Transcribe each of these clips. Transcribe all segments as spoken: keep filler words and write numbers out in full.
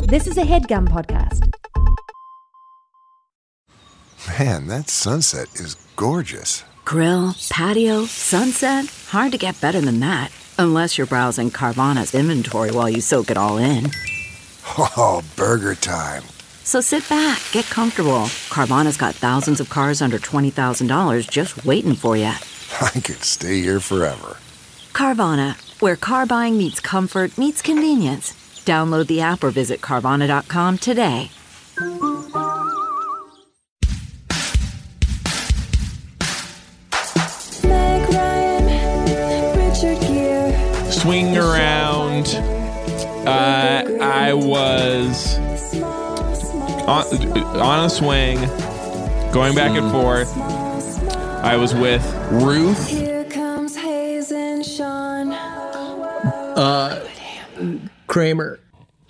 This is a HeadGum podcast. Man, that sunset is gorgeous. Grill, patio, sunset. Hard to get better than that. Unless you're browsing Carvana's inventory while you soak it all in. Oh, burger time. So sit back, get comfortable. Carvana's got thousands of cars under twenty thousand dollars just waiting for you. I could stay here forever. Carvana, where car buying meets comfort meets convenience. Download the app or visit Carvana dot com today. Meg Ryan, Richard Gere. Swing around. Uh, I was on, on a swing, going back and forth. I was with Ruth. Here comes Hayes and Sean. Uh, Kramer.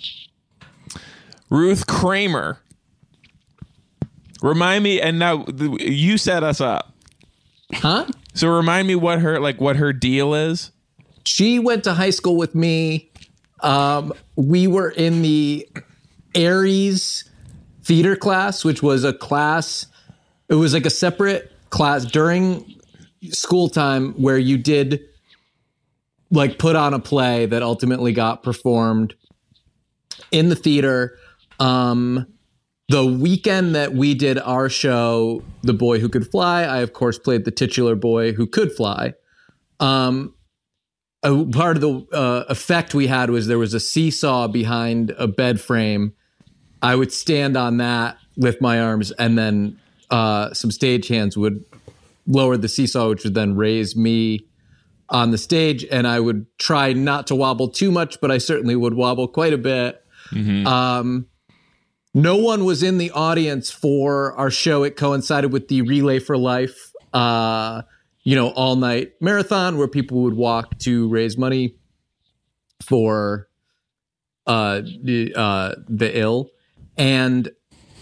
Ruth Kramer. Remind me, and now you set us up. Huh? So remind me what her like what her deal is. She went to high school with me. Um, we were in the Aries theater class, which was a class. It was like a separate class during school time where you did like put on a play that ultimately got performed in the theater. Um, the weekend that we did our show, The Boy Who Could Fly, I of course played the titular boy who could fly. Um, a part of the uh, effect we had was there was a seesaw behind a bed frame. I would stand on that, lift my arms, and then uh, some stagehands would lower the seesaw, which would then raise me on the stage. And I would try not to wobble too much, but I certainly would wobble quite a bit. Mm-hmm. Um, no one was in the audience for our show. It coincided with the Relay for Life, uh, you know, all night marathon where people would walk to raise money for uh, the, uh, the ill. And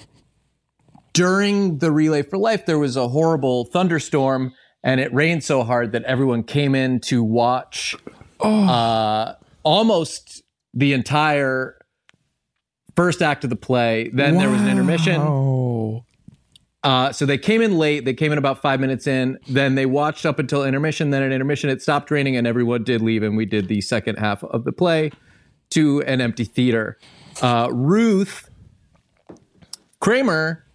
during the Relay for Life, there was a horrible thunderstorm and it rained so hard that everyone came in to watch oh. uh, almost the entire first act of the play. Then wow. there was an intermission. Uh, so they came in late. They came in about five minutes in. Then they watched up until intermission. Then at intermission, it stopped raining and everyone did leave. And we did the second half of the play to an empty theater. Uh, Ruth Kramer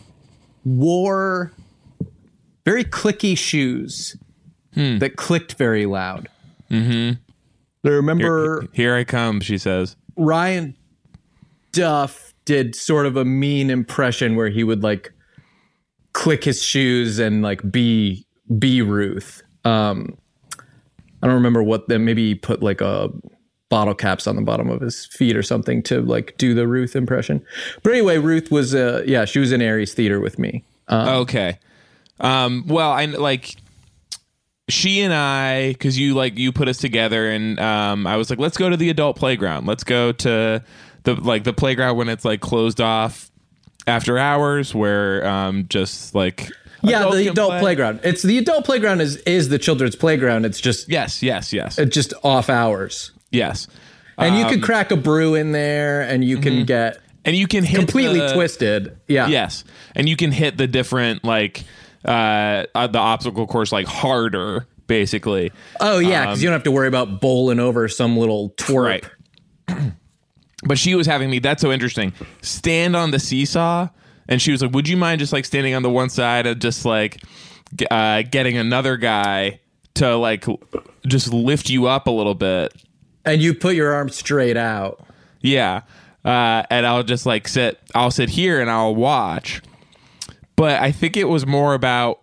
wore very clicky shoes hmm. that clicked very loud. Mm-hmm. I remember... Here, here I come, she says. Ryan Duff did sort of a mean impression where he would like click his shoes and like be be Ruth. Um, I don't remember what then. Maybe he put like a bottle caps on the bottom of his feet or something to like do the Ruth impression. But anyway, Ruth was uh, yeah, she was in Aries Theater with me. Um, okay. Um, well, I like she and I, because you like you put us together, and um, I was like, let's go to the adult playground. Let's go to the like the playground when it's like closed off after hours, where um, just like yeah, the adult play. playground. It's the adult playground is is the children's playground. It's just yes, yes, yes. It's just off hours. Yes, and um, you could um, crack a brew in there, and you can mm-hmm. get and you can hit completely the, twisted. Yeah, yes, and you can hit the different like. Uh, uh, the obstacle course like harder, basically. Oh yeah, because um, you don't have to worry about bowling over some little twerp. Right. But she was having me. That's so interesting. Stand on the seesaw, and she was like, "Would you mind just like standing on the one side and just like uh, getting another guy to like just lift you up a little bit?" And you put your arms straight out. Yeah, uh, and I'll just like sit. I'll sit here and I'll watch. But I think it was more about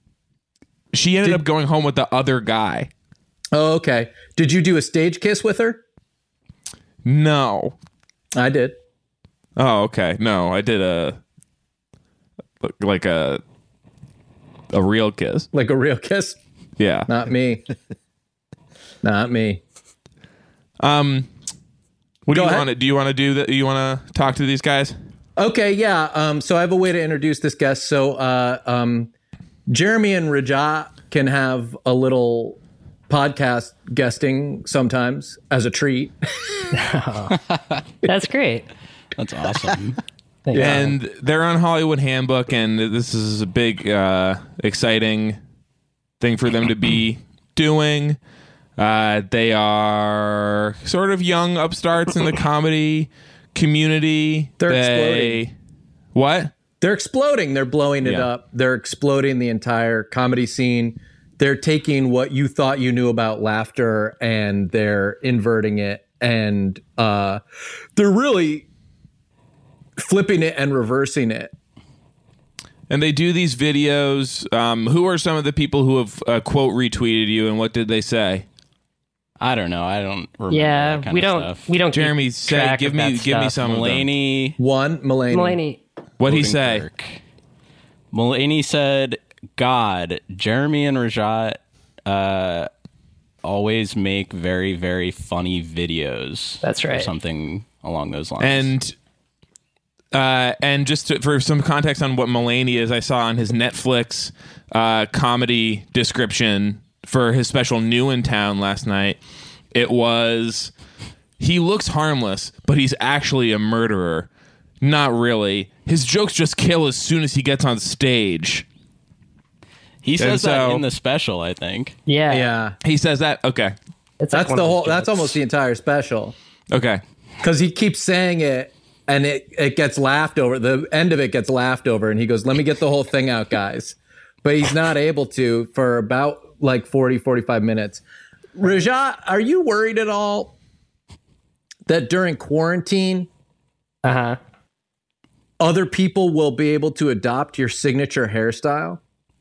she ended Did, up going home with the other guy. Oh, okay. Did you do a stage kiss with her? No. I did. Oh, okay. No, I did a like a a real kiss. Like a real kiss? Yeah. Not me. Not me. Um what Go do you ahead. want to do you want to do that you want to talk to these guys? Okay, yeah. Um, so I have a way to introduce this guest. So uh, um, Jeremy and Rajat can have a little podcast guesting sometimes as a treat. That's great. That's awesome. And they're on Hollywood Handbook, and this is a big, uh, exciting thing for them to be doing. Uh, they are sort of young upstarts in the comedy community. They're they, exploding. What? They're exploding. They're blowing it Yeah. up. They're exploding the entire comedy scene. They're taking what you thought you knew about laughter and they're inverting it. And uh, they're really flipping it and reversing it. And they do these videos. Um, who are some of the people who have uh, quote retweeted you, and what did they say? I don't know. I don't remember Yeah, that kind we of don't. stuff. We don't. keep Jeremy, say, track give of me, that give me stuff. some of them. Mulaney. One, Mulaney. Mulaney. What'd he say? Odenkirk. Mulaney said, God, Jeremy and Rajat uh, always make very, very funny videos. That's Or right. something along those lines. And uh, and just to, for some context on what Mulaney is, I saw on his Netflix uh, comedy description for his special New in Town last night, it was, he looks harmless, but he's actually a murderer. Not really. His jokes just kill as soon as he gets on stage. he says so- that in the special, I think. Yeah. Yeah. He says that? Okay. It's like That's one the of whole, those that's jokes. almost the entire special. Okay. Because he keeps saying it and it, it gets laughed over. The end of it gets laughed over. And he goes, let me get the whole thing out, guys. But he's not able to for about like forty, forty-five minutes. Rajat, are you worried at all that during quarantine, Uh huh. other people will be able to adopt your signature hairstyle?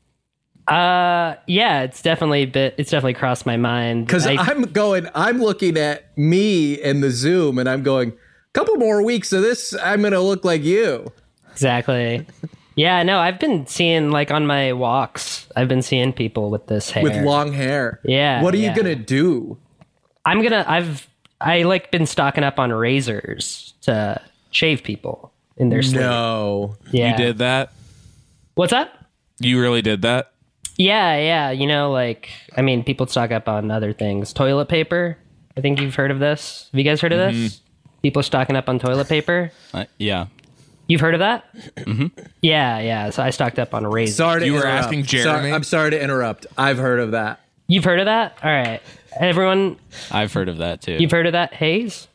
Uh, yeah, it's definitely a bit. It's definitely crossed my mind. Because I- I'm going, I'm looking at me in the Zoom and I'm going, couple more weeks of this, I'm going to look like you. Exactly. Yeah, no, I've been seeing, like, on my walks, I've been seeing people with this hair. With long hair. Yeah, What are yeah. you going to do? I'm gonna, I've, I, like, been stocking up on razors to shave people in their sleep. No. Yeah. You did that? What's that? You really did that? Yeah, yeah, you know, like, I mean, people stock up on other things. Toilet paper. I think you've heard of this. Have you guys heard of this? People stocking up on toilet paper. Uh, yeah. You've heard of that? Mm-hmm. Yeah, yeah. So I stocked up on razors. Sorry to You were interrupt. asking Jeremy? Sorry- I'm sorry to interrupt. I've heard of that. You've heard of that? All right. Everyone, I've heard of that, too. you've heard of that? Hayes?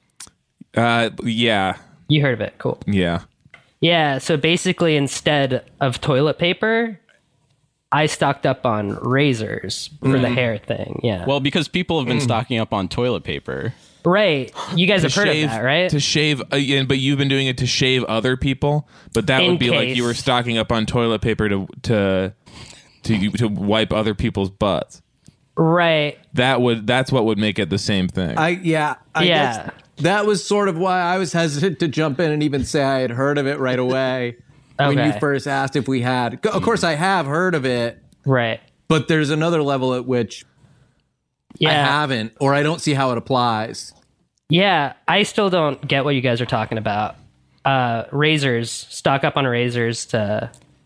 Uh, yeah. You heard of it. Cool. Yeah. Yeah, so basically instead of toilet paper, I stocked up on razors for the hair thing. Yeah. Well, because people have been stocking up on toilet paper. right. You guys have heard shave, of that, right? To shave, uh, yeah, but you've been doing it to shave other people. But that In would be like case. you were stocking up on toilet paper to to to to wipe other people's butts. Right. That would that's what would make it the same thing. I yeah. I Yeah. guess that was sort of why I was hesitant to jump in and even say I had heard of it right away when you Okay. first asked if we had. Of course, I have heard of it, Right. but there's another level at which Yeah. I haven't, or I don't see how it applies. Yeah, I still don't get what you guys are talking about. Uh, razors, stock up on razors to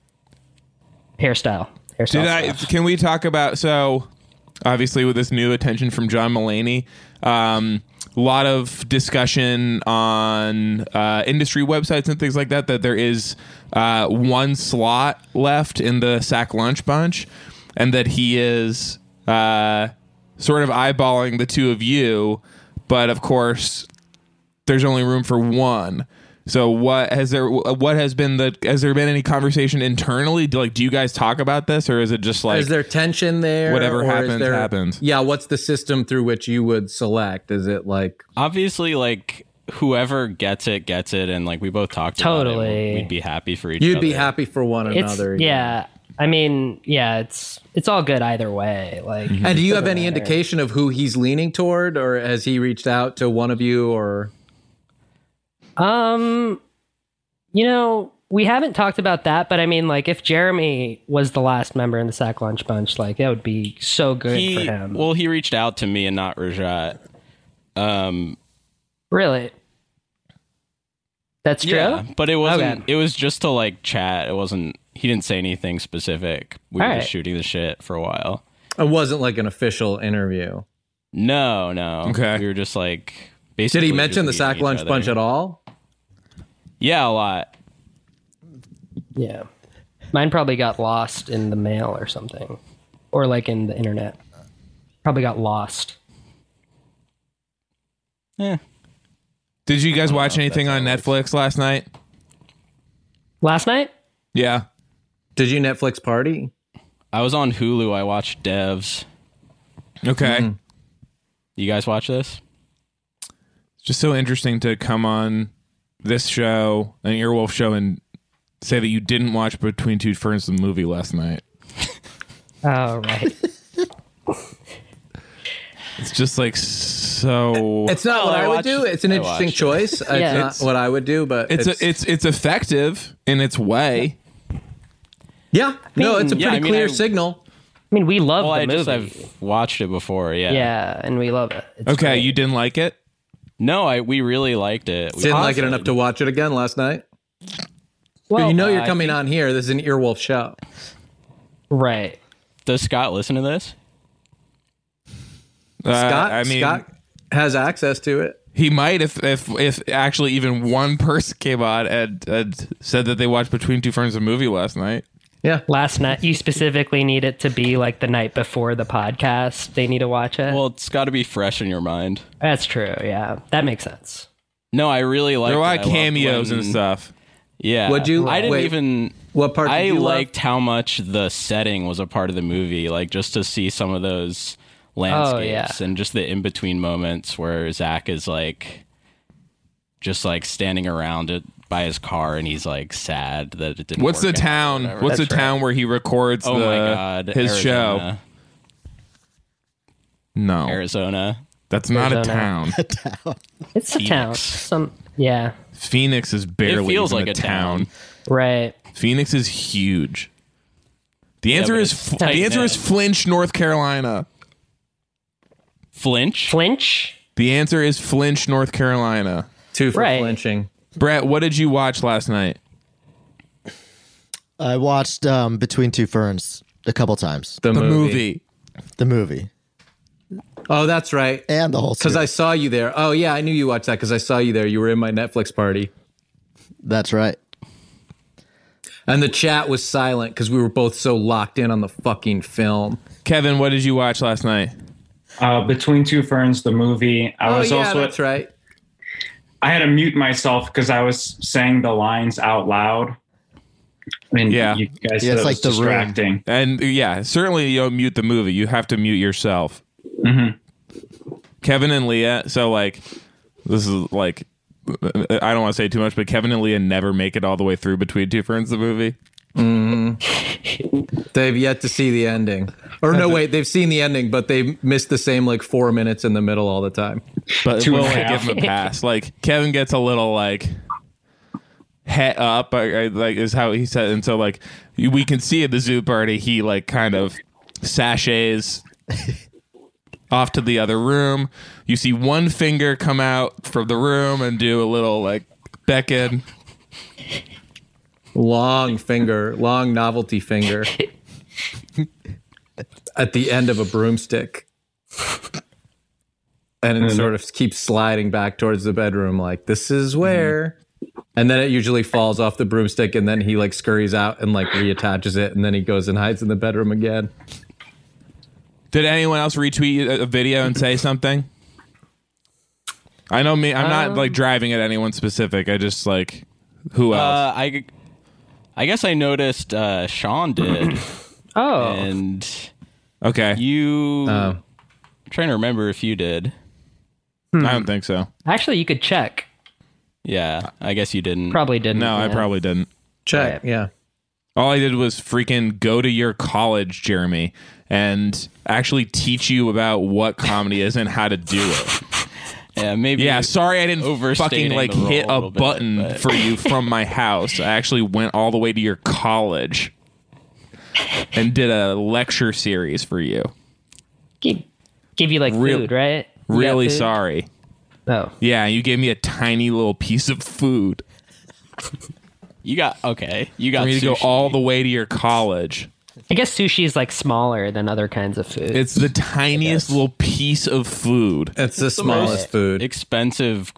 hairstyle. Hairstyle Did I? stuff. Can we talk about so? Obviously, with this new attention from John Mulaney, um, a lot of discussion on uh, industry websites and things like that. That there is uh, one slot left in the Sack Lunch Bunch, and that he is uh, sort of eyeballing the two of you. But of course, there's only room for one. So what has there? What has been the? Has there been any conversation internally? Do, like, do you guys talk about this, or is it just like Is there tension there? whatever or is happens, there- happens? Yeah, what's the system through which you would select? Is it like Obviously, like, whoever gets it, gets it. And, like, we both talked Totally. about it. We'd be happy for each you'd other. be happy for one It's another? yeah. I mean, yeah, it's it's all good either way. Like, And do you have doesn't any matter. indication of who he's leaning toward, or has he reached out to one of you? Or Um, you know, we haven't talked about that, but I mean, like, if Jeremy was the last member in the Sack Lunch Bunch, like, that would be so good He, for him. well, he reached out to me and not Rajat. Um, Really? That's true? yeah, but it wasn't. Okay. It was just to, like, chat. It wasn't. He didn't say anything specific. We All were right. just shooting the shit for a while. it wasn't like an official interview? No, no. Okay. We were just like Did basically. he mention the just Sack meeting each Lunch other. Bunch at all? Yeah, a lot. Yeah. Mine probably got lost in the mail or something. Or like in the internet. Probably got lost. Yeah. Did you guys watch anything on Netflix last night? Last night? Yeah. Did you Netflix party? I was on Hulu. I watched Devs. Okay. Mm-hmm. You guys watch this? It's just so interesting to come on this show, an Earwolf show, and say that you didn't watch Between Two Ferns, the movie, last night. Oh, right. It's just like so. It's not Oh, what I I would watched- do. It's an I interesting watched it. choice. It's Yeah. not It's- what I would do, but It's it's, a, it's it's effective in its way. yeah. No, it's a yeah, pretty I mean, clear I- signal. I mean, we love Well, the I movie. just I've watched it before. Yeah. Yeah, and we love it. It's Okay, great. you didn't like it? No, I we really liked it. We Didn't like it awesome. enough to watch it again last night. Well, But you know uh, you're I coming think- on here. This is an Earwolf show. Right. Does Scott listen to this? Uh, Scott, I mean, Scott has access to it. he might if if if actually even one person came on and, and said that they watched Between Two Ferns, the movie, last night. Yeah. Last night, you specifically need it to be like the night before the podcast. They need to watch it. Well, it's got to be fresh in your mind. That's true. Yeah, that makes sense. No, I really like. There are a lot of cameos and stuff. Yeah. What'd you- I didn't wait, even. What part did I you love? liked how much the setting was a part of the movie, like just to see some of those landscapes yeah. and just the in between moments where Zach is like, just like standing around it by his car and he's like sad that it didn't. What's the work out or town? whatever. What's That's the town where he records Oh the, my god! his show? Arizona. No, Arizona. that's not a Arizona. town. It's a town. Phoenix. Some yeah. Phoenix is barely It feels even like a a town. town. Right. Phoenix is huge. The answer but is it's F- tight the answer knit. is Flinch, North Carolina. Flinch. Flinch. The answer is Flinch, North Carolina. Two for Right. flinching. Brett, what did you watch last night? I watched um, Between Two Ferns a couple times. The, The movie. movie. The movie Oh, that's right. and the whole Because I series. saw you there. Oh, yeah, I knew you watched that because I saw you there. You were in my Netflix party. That's right. And the chat was silent because we were both so locked in on the fucking film. Kevin, what did you watch last night? Uh, Between Two Ferns, the movie. I Oh, was yeah, also. that's right. I had to mute myself because I was saying the lines out loud. And Yeah. you guys Yeah, said it's it like was The Room. distracting. And yeah, certainly you don't mute the movie. You have to mute yourself. Mhm. Kevin and Leah. So like, this is like, I don't want to say too much, but Kevin and Leah never make it all the way through Between Two Ferns, the movie. They've yet to see the ending. Or no, wait, they've seen the ending, but they missed the same like four minutes in the middle all the time. But Two we'll and a like, give half. him a pass. Like Kevin gets a little like head up, I, I, like is how he said, and so like we can see at the zoo party, he like kind of sachets off to the other room. You see one finger come out from the room and do a little like beckon. Long finger, long novelty finger at the end of a broomstick. And it sort of keeps sliding back towards the bedroom like, this is where. And then it usually falls off the broomstick and then he like scurries out and like reattaches it and then he goes and hides in the bedroom again. Did anyone else retweet a, a video and say something? I know me. I'm not like driving at anyone specific. I just like who else? Uh, I, I guess I noticed uh, Sean did, Oh. and okay, you. Oh. I'm trying to remember if you did. I don't think so. Actually, you could check. Yeah, I guess you didn't. Probably didn't. No, I yeah. probably didn't. Check. Right. Yeah. All I did was freaking go to your college, Jeremy, and actually teach you about what comedy is and how to do it. Yeah, maybe. Yeah, sorry I didn't fucking overstating like the role hit a a little bit, button but- for you from my house. I actually went all the way to your college and did a lecture series for you. Give, give you like Real- food, right? You got Really food? sorry. Oh. Yeah, you gave me a tiny little piece of food You got okay. You got for me to go sushi. all the way to your college. I guess sushi is like smaller than other kinds of food. It's the tiniest little piece of food. It's the smallest food. expensive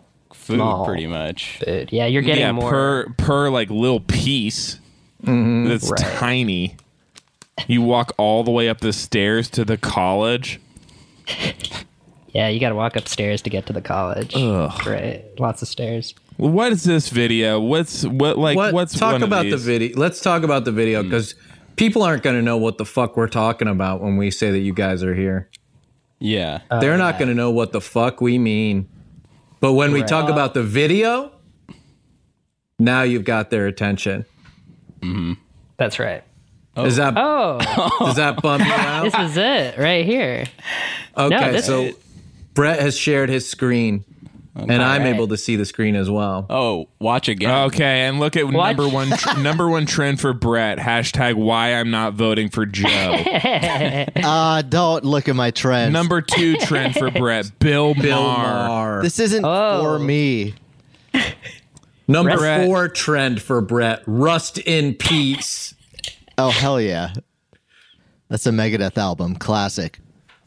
small pretty much. food. Yeah, you're getting yeah, more. per per like little piece. That's Right. tiny. You walk all the way up the stairs to the college. Yeah, you got to walk upstairs to get to the college. Ugh. Right, lots of stairs. Well, what is this video? What's what like What? what's talk one of about the these? video. Let's talk about the video because people aren't going to know what the fuck we're talking about when we say that you guys are here. Yeah. They're not going to know what the fuck we mean. But when we Right. talk about the video, now you've got their attention. That's right. Is that Oh, does that bump you out? this is it right here. Okay, this- so Brett has shared his screen, and I'm Alright. able to see the screen as well. Oh, watch again. Okay, and look at Watch- number one tr- number one trend for Brett. Hashtag why I'm not voting for Joe. Uh, don't look at my trends. Number two trend for Brett. Bill, Bill Maher. Maher. This isn't Oh. for me. Number Brett. four trend for Brett. Rust in peace. Oh, hell yeah. That's a Megadeth album. Classic.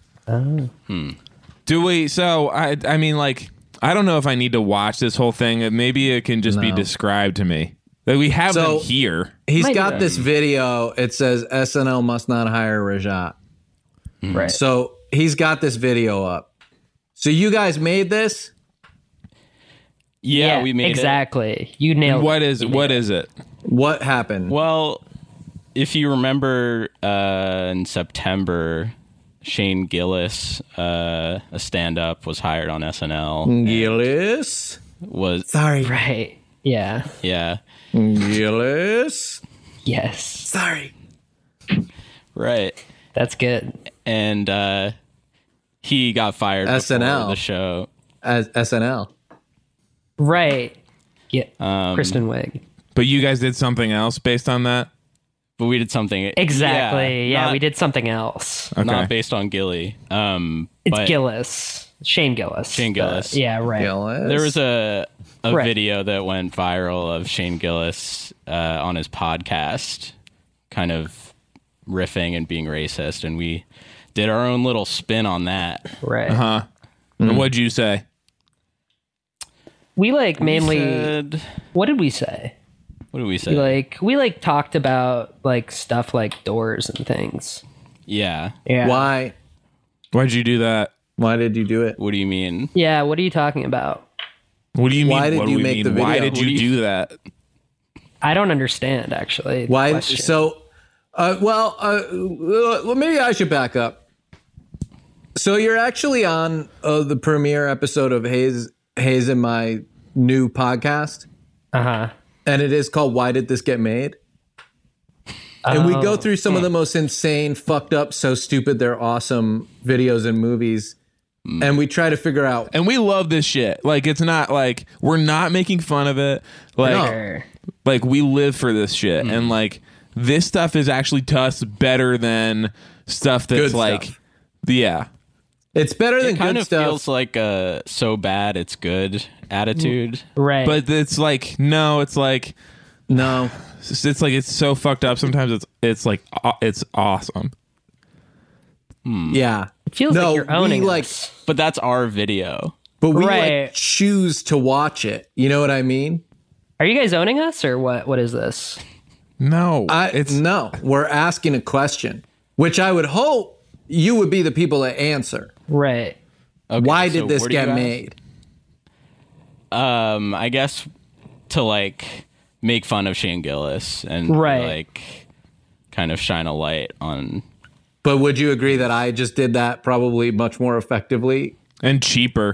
Do we? So I I mean like I don't know if I need to watch this whole thing. Maybe it can just be No. described to me. Like we have So- them here. He's Might got be. this video. It says S N L must not hire Rajat. Right. So he's got this video up. So you guys made this? Yeah, we made it. exactly. You nailed What it. is what is it? What happened? Well, if you remember uh, in September, Shane Gillis, uh, a stand-up, was hired on S N L. Gillis? Was Sorry. Right. Yeah. yeah, Gillis? Yes. Sorry. right. That's good. And uh, he got fired S N L. before the show. As S N L. Right. Yeah. Um, Kristen Wiig. But you guys did something else based on that? But we did something Exactly. Yeah, not, we did something else. Okay. not based on Gilly. Um, It's but Gillis. Shane Gillis. Shane Gillis. Uh, yeah, right. Gillis. There was a a Right. video that went viral of Shane Gillis uh, on his podcast, kind of riffing and being racist, and we did our own little spin on that. Right. Huh? And what'd you say? We like mainly. Said- What did we say? what did we say? We like we like talked about like stuff like doors and things. yeah. Yeah. Why? Why'd you do that? Why did you do it? What do you mean? Yeah. What are you talking about? What do you mean? Why did what do you we make mean? the Why video? did What you do you- do that? I don't understand actually. the Why? question. So, uh, well, uh, well, maybe I should back up. So you're actually on uh, the premiere episode of Hayes, Hayes and my new podcast, Uh huh. and it is called "Why Did This Get Made?" And we go Oh. through some of the most insane, fucked up, so stupid they're awesome videos and movies, and we try to figure out. And we love this shit. Like it's not like we're not making fun of it. Like No. Sure. like we live for this shit. Mm-hmm. And like this stuff is actually to us better than stuff that's Good like stuff. yeah. It's better than It kind good of stuff. feels like a so bad it's good attitude. Right. But it's like no, it's like no, it's, it's like it's so fucked up. Sometimes it's it's like aw- it's awesome. yeah, it feels no, like you're owning we like, us. But that's our video. but we Right. like choose to watch it. You know what I mean? Are you guys owning us or what? What is this? No, I it's no. We're asking a question, which I would hope you would be the people that answer. Right. Okay, Why so did this what do you get ask? made? Um, I guess to like make fun of Shane Gillis and Right. like kind of shine a light on. But would you agree that I just did that probably much more effectively? and cheaper.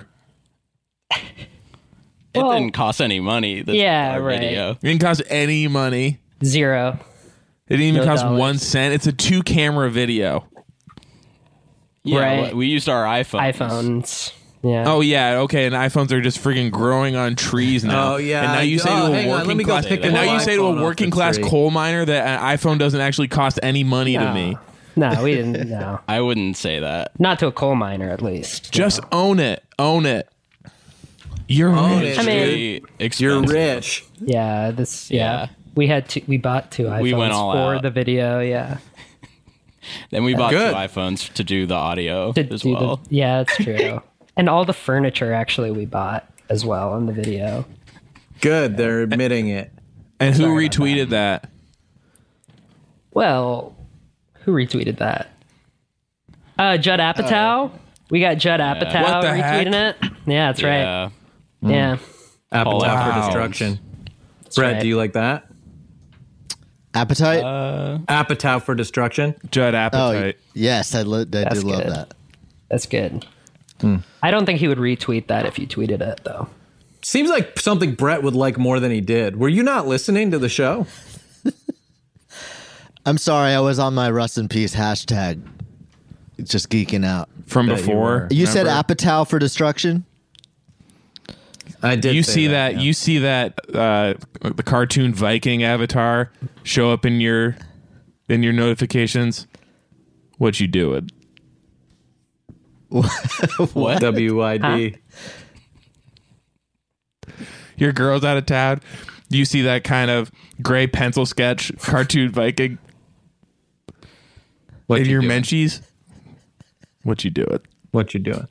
It Well, didn't cost any money. This yeah, our right. video. It didn't cost any money. Zero. It didn't even No cost dollars. one cent. It's a two camera video. Yeah, Right. well, we used our iPhones. iPhones. Yeah. Oh yeah, okay. And iPhones are just freaking growing on trees now. Oh, yeah. And now you say Oh, to hang a on, let working me go class, pick and now a you say to iPhone a off working the class tree. coal miner that an iPhone doesn't actually cost any money to me. No, we didn't. No, I wouldn't say that. not to a coal miner, at least. Just own it. Own it. You're Own rich. it. I mean- Really You're expensive. rich. Yeah. This. Yeah. Yeah. We had two. We bought two iPhones We went all for out. the video. Yeah. Then we bought Good. two iPhones to do the audio To as do well. the, yeah, it's true. And all the furniture actually we bought. as well in the video. Good, they're admitting it. And who Sorry about retweeted that? Well, who retweeted that? Uh, Judd Apatow. we got Judd Apatow What the retweeting heck? it. Yeah, that's right. Yeah. Yeah, Appetite Wow. for Destruction. Brett, right. do you like that? Appetite? Uh, Appetite for Destruction. Judd oh, Appetite. yes, I, lo- I do That's love good. that. that's good. I don't think he would retweet that if you tweeted it, though. Seems like something Brett would like more than he did. Were you not listening to the show? I'm sorry, I was on my Rust in Peace hashtag. Just geeking out. From Bet you before. were. You said remember? Apatow for Destruction? I did. You say see that? yeah. You see that? Uh, the cartoon Viking avatar show up in your in your notifications. What you doing? what? W I D. Your girl's out of town. You see that kind of gray pencil sketch cartoon Viking What in you your doing? menchies. What you doing? What you doing?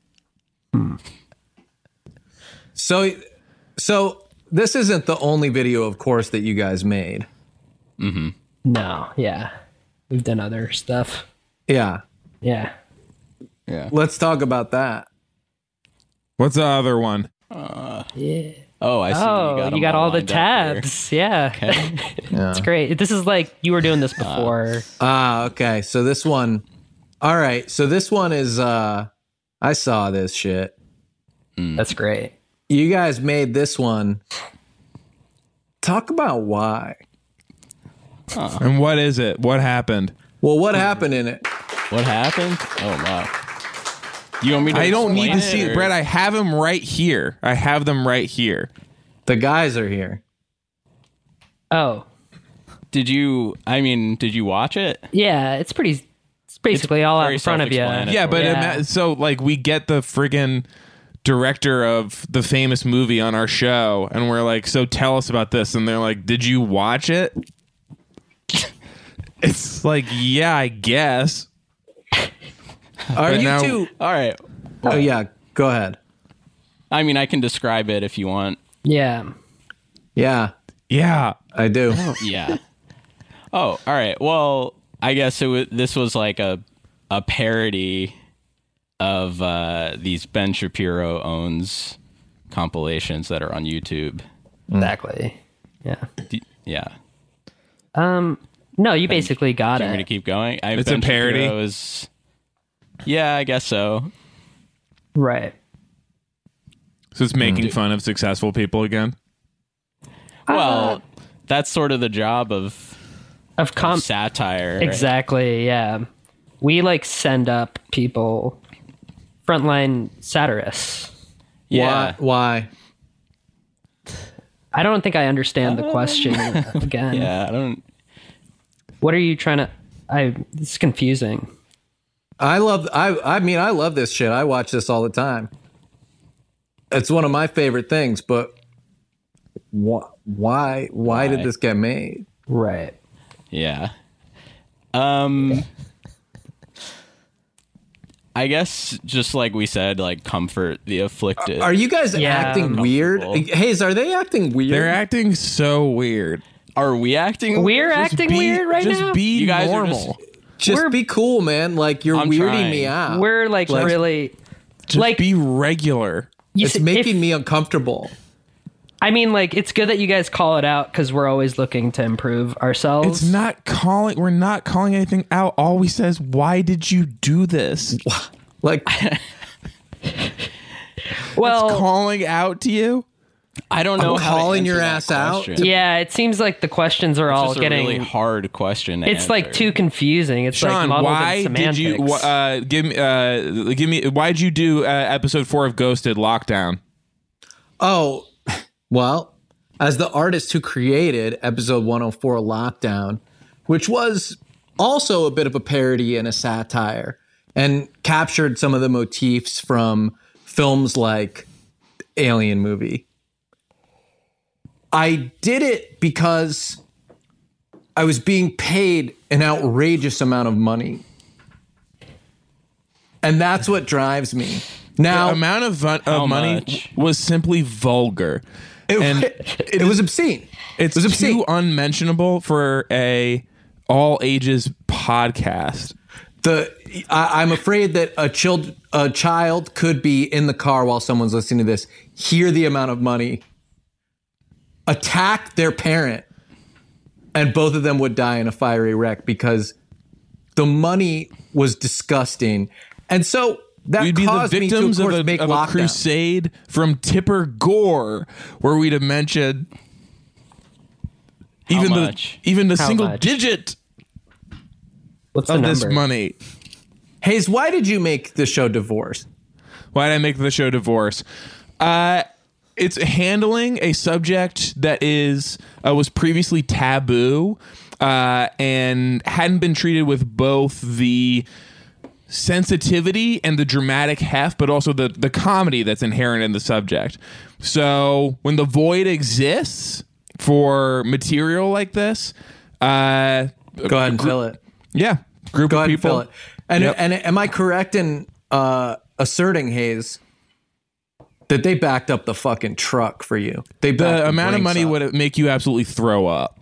So, so this isn't the only video, of course, that you guys made. No, yeah, we've done other stuff. Yeah. Yeah. Yeah. Let's talk about that. What's the other one? Yeah. Oh, I see. Oh, you got, you 'em got all the lined up here. tabs. Yeah. Okay. It's great. This is like you were doing this before. Ah, okay. So this one. All right. So this one is. uh I saw this shit. That's great. You guys made this one. Talk about why. And what is it? What happened? Well, what happened in it? What happened? Oh wow. You want me to? I don't need to explain see it, it, or- Brett. I have them right here. I have them right here. The guys are here. Oh, Did you? I mean, did you watch it? yeah. It's pretty. It's basically all out very in front of you. self-explanatory. Yeah, but Yeah. ima- so like we get the friggin' director of the famous movie on our show, and we're like, "So tell us about this." And they're like, "Did you watch it?" It's like, yeah, I guess. Are But you now- two? All right. Oh yeah. Go ahead. I mean, I can describe it if you want. Yeah. Yeah, Yeah. I do. Yeah. Oh, all right. Well, I guess it was, this was like a a parody of uh, these Ben Shapiro owns compilations that are on YouTube. Exactly. Yeah. D- Yeah. Um. No, you basically got Do you want me to it. keep going? I, It's a parody? Shapiro is- yeah, I guess so. Right. So it's making fun of successful people again. Well, that's sort of the job of, Of of com. satire. right? Exactly. Yeah. We like send up people, frontline satirists. Yeah. Why? Why? I don't think I understand the question again. Yeah. I don't. What are you trying to? I. It's confusing. I love. I. I mean, I love this shit. I watch this all the time. It's one of my favorite things. But wh- why? Why did Why? this get made? Right. Yeah. Um. I guess just like we said, like comfort the afflicted. Are you guys Yeah. acting weird? Uncomfortable. Hayes, are they acting weird? They're acting so weird. Are we acting? We're Just acting be- weird right just now. be You guys are normal. Just we're- be cool, man. Like you're I'm weirding trying. me out. We're like, Like, really. Just like be regular. you It's s- making if- me uncomfortable. I mean, like it's good that you guys call it out because we're always looking to improve ourselves. It's not calling. We're not calling anything out. All we says, "Why did you do this?" Like well. Calling out to you. I don't know I'm how to calling answer your that ass out? question. Yeah, it seems like the questions are It's all just a getting. really hard question. To It's like answer. too confusing. It's like Sean, muddled why in did semantics. you uh, give me? Uh, give me. Why'd you do uh, episode four of Ghosted Lockdown? Oh, well, as the artist who created episode one oh four Lockdown, which was also a bit of a parody and a satire, and captured some of the motifs from films like Alien movie. I did it because I was being paid an outrageous amount of money. And that's what drives me. Now, the amount of, vo- How of money much? was simply vulgar. it, and it, was obscene. It's it was obscene. too unmentionable for a all ages podcast. The I, I'm afraid that a child a child could be in the car while someone's listening to this, hear the amount of money, attack their parent, and both of them would die in a fiery wreck because the money was disgusting. And so that We'd be the caused me to, of victims of, course, a, make of a lockdown. crusade from Tipper Gore, where we'd have mentioned even How the much? even the How single much? digit What's the of this number? money. Hayes, why did you make the show Divorce? Why did I make the show Divorce? Uh, it's handling a subject that is uh, was previously taboo uh, and hadn't been treated with both the sensitivity and the dramatic heft, but also the the comedy that's inherent in the subject. So when the void exists for material like this, uh, Go ahead and fill it. yeah, group Go of ahead and people. fill it. And Yep. and am I correct in uh, asserting, Hayes, that they backed up the fucking truck for you? They backed The amount of brakes money up would make you absolutely throw up.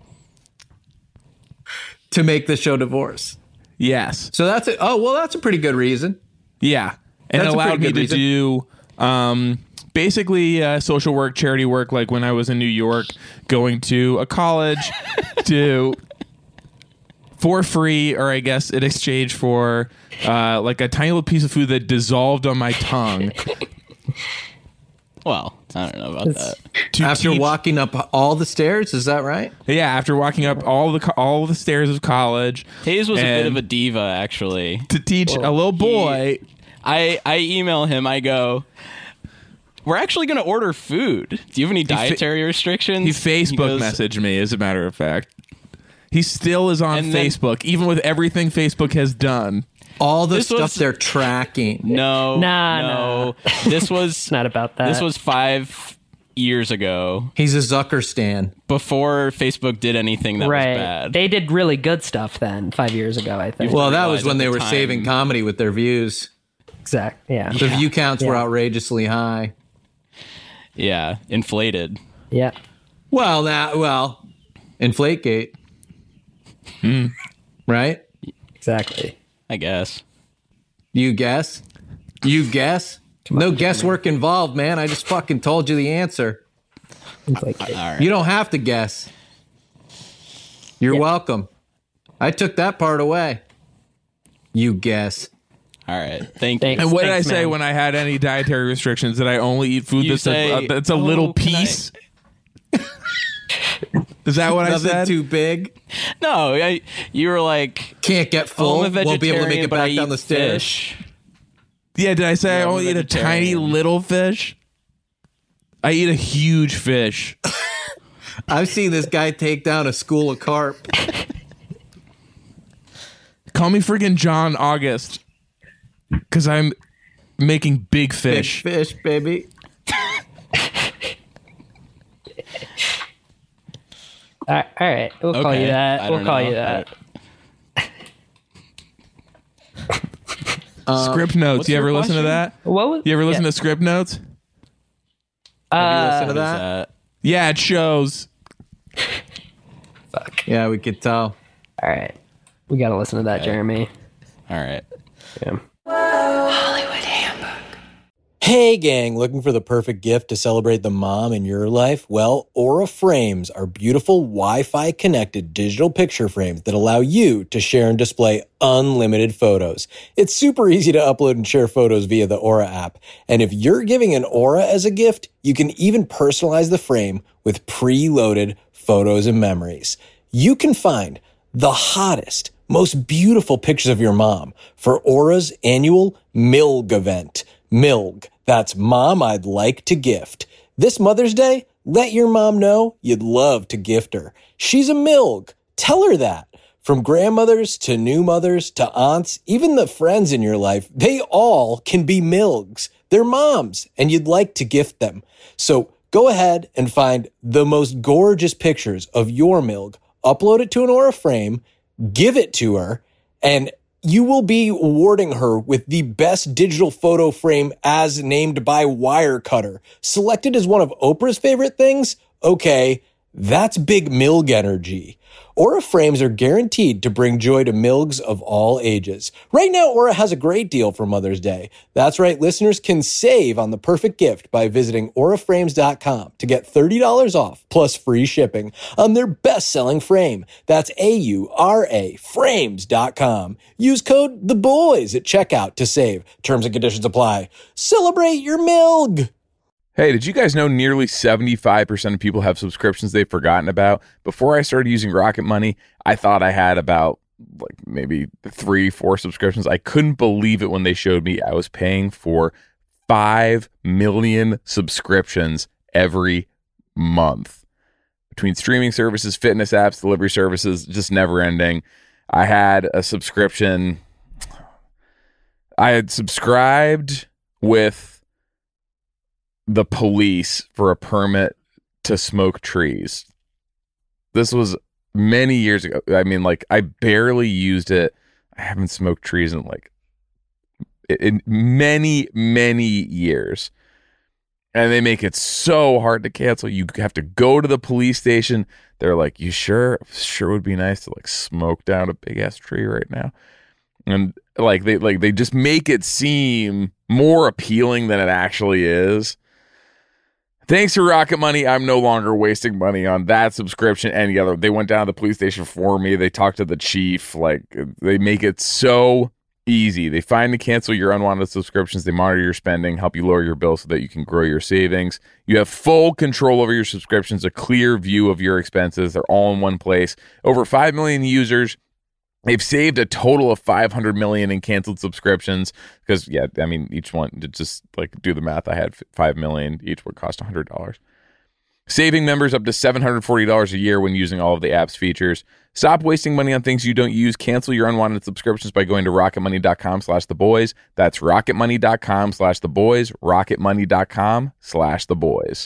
to make the show Divorce. Yes. So that's it. Oh well, that's a pretty good reason. Yeah. And That's it a allowed pretty me good to do um, basically uh, social work, charity work, like when I was in New York, going to a college to for free, or I guess in exchange for uh, like a tiny little piece of food that dissolved on my tongue. Well, I don't know about that. to After teach- walking up all the stairs, is that right? Yeah, after walking up all the co- all the stairs of college. Hayes was a bit and of a diva, actually. to teach a little boy. I, I email him, I go, we're actually going to order food. Do you have any dietary restrictions? He Facebook goes, messaged me, as a matter of fact. He still is on And then- Facebook, even with everything Facebook has done. All the This stuff was- they're tracking. No, Nah, no. This was It's not about that. this was five years ago, He's a Zucker stan. before Facebook did anything that right. was bad. They did really good stuff then, five years ago, I think. Well, that was realize when at they the were time- saving comedy with their views. exact. Yeah. The view counts were Yeah. outrageously high. Yeah, inflated. Yeah. Well, now, well, Inflategate. Hmm. Right? Exactly. I guess. You guess? You guess? No guesswork involved, man. I just fucking told you the answer. It's like, All right. You don't have to guess. You're Yeah. welcome. I took that part away. You guess. All right. Thank Thanks. you. And what did I Thanks, say man. when I had any dietary restrictions? That I only eat food You that's say, a, uh, that's a "Oh, little can I-" piece? Is that what I Nothing said? too big. No, I, you were like, Can't get full. oh, I'm a Won't be able to make vegetarian, it but I back down eat the stairs. fish. Yeah, did I say I Yeah, I'm a only eat a tiny vegetarian. little fish? I eat a huge fish. I've seen this guy take down a school of carp. Call me freaking John August, because I'm making big Big fish. fish, baby. all right, all right. We'll call Okay, you that. I We'll don't call know. you that. Script notes. what's You your ever listen to question? that? What was, You ever listen yeah. to script notes? Have you Uh, listened to What is that? that? Yeah, it shows. Fuck. Yeah, we could tell. All right. We got to listen to that, Jeremy. All right. Yeah. Hey gang, looking for the perfect gift to celebrate the mom in your life? Well, Aura Frames are beautiful Wi-Fi connected digital picture frames that allow you to share and display unlimited photos. It's super easy to upload and share photos via the Aura app. And if you're giving an Aura as a gift, you can even personalize the frame with preloaded photos and memories. You can find the hottest, most beautiful pictures of your mom for Aura's annual M I L G event. M I L G. That's Mom I'd Like to Gift. This Mother's Day, let your mom know you'd love to gift her. She's a M I L G. Tell her that. From grandmothers to new mothers to aunts, even the friends in your life, they all can be M I L Gs. They're moms, and you'd like to gift them. So go ahead and find the most gorgeous pictures of your M I L G, upload it to an Aura frame, give it to her, and you will be awarding her with the best digital photo frame as named by Wirecutter. Selected as one of Oprah's favorite things? Okay, that's big Milg energy. Aura frames are guaranteed to bring joy to Milgs of all ages. Right now, Aura has a great deal for Mother's Day. That's right, listeners can save on the perfect gift by visiting aura frames dot com to get thirty dollars off plus free shipping on their best-selling frame. That's A U R A frames dot com. Use code THEBOYS at checkout to save. Terms and conditions apply. Celebrate your Milg! Hey, did you guys know nearly seventy-five percent of people have subscriptions they've forgotten about? Before I started using Rocket Money, I thought I had about like maybe three, four subscriptions. I couldn't believe it when they showed me I was paying for five million subscriptions every month. Between streaming services, fitness apps, delivery services, just never ending. I had a subscription. I had subscribed with the police for a permit to smoke trees. This was many years ago. I mean, like, I barely used it. I haven't smoked trees in like in many, many years. And they make it so hard to cancel. You have to go to the police station. They're like, you sure? Sure would be nice to like smoke down a big ass tree right now. And like they like they just make it seem more appealing than it actually is. Thanks to Rocket Money, I'm no longer wasting money on that subscription. Any other, they went down to the police station for me. They talked to the chief. Like, they make it so easy. They find and cancel your unwanted subscriptions. They monitor your spending, help you lower your bill so that you can grow your savings. You have full control over your subscriptions, a clear view of your expenses. They're all in one place. Over five million users. They've saved a total of five hundred million in canceled subscriptions because, yeah, I mean, each one, to just like do the math, I had five million. Each would cost one hundred dollars. Saving members up to seven hundred forty dollars a year when using all of the app's features. Stop wasting money on things you don't use. Cancel your unwanted subscriptions by going to rocketmoney.com slash the boys. That's rocketmoney.com slash the boys. rocketmoney.com slash the boys.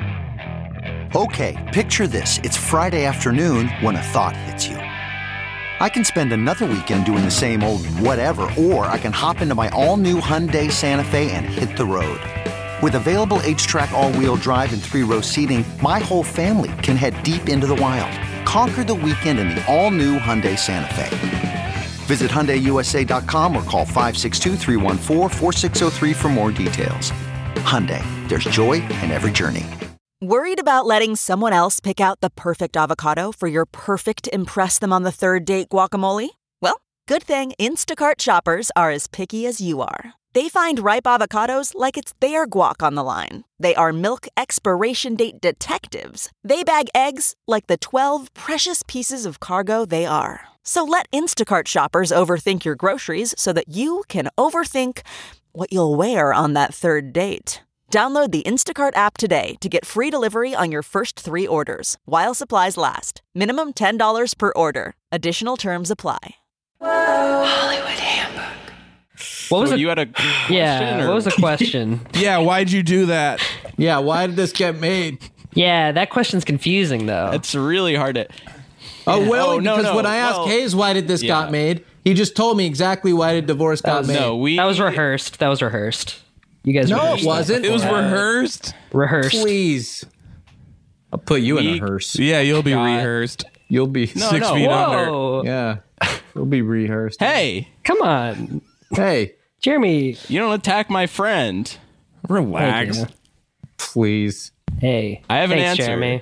Okay, picture this. It's Friday afternoon when a thought hits you. I can spend another weekend doing the same old whatever, or I can hop into my all-new Hyundai Santa Fe and hit the road. With available H-Track all-wheel drive and three-row seating, my whole family can head deep into the wild. Conquer the weekend in the all-new Hyundai Santa Fe. Visit Hyundai U S A dot com or call five six two, three one four, four six zero three for more details. Hyundai, there's joy in every journey. Worried about letting someone else pick out the perfect avocado for your perfect impress-them-on-the-third-date guacamole? Well, good thing Instacart shoppers are as picky as you are. They find ripe avocados like it's their guac on the line. They are milk expiration date detectives. They bag eggs like the twelve precious pieces of cargo they are. So let Instacart shoppers overthink your groceries so that you can overthink what you'll wear on that third date. Download the Instacart app today to get free delivery on your first three orders, while supplies last. Minimum ten dollars per order. Additional terms apply. Hollywood Handbook. What was So it? you had a Yeah, question, or- what was the question? Yeah, why'd you do that? Yeah, why did this get made? Yeah, that question's confusing though. It's really hard to. Oh, well, Oh, no, because no, when I asked well, Hayes why did this yeah. got made, he just told me exactly why did divorce got made. No, we. that was rehearsed. That was rehearsed. You guys No, rehearsed it that. wasn't. It was rehearsed. rehearsed. Please. I'll put you in We- a hearse. Yeah, you'll be God. rehearsed. You'll be No, Six no. feet under. Whoa. Yeah. You'll be rehearsed. Hey, Come on, Hey, Jeremy. you don't attack my friend. Relax. Thank please. Hey, I have an thanks, answer. Jeremy.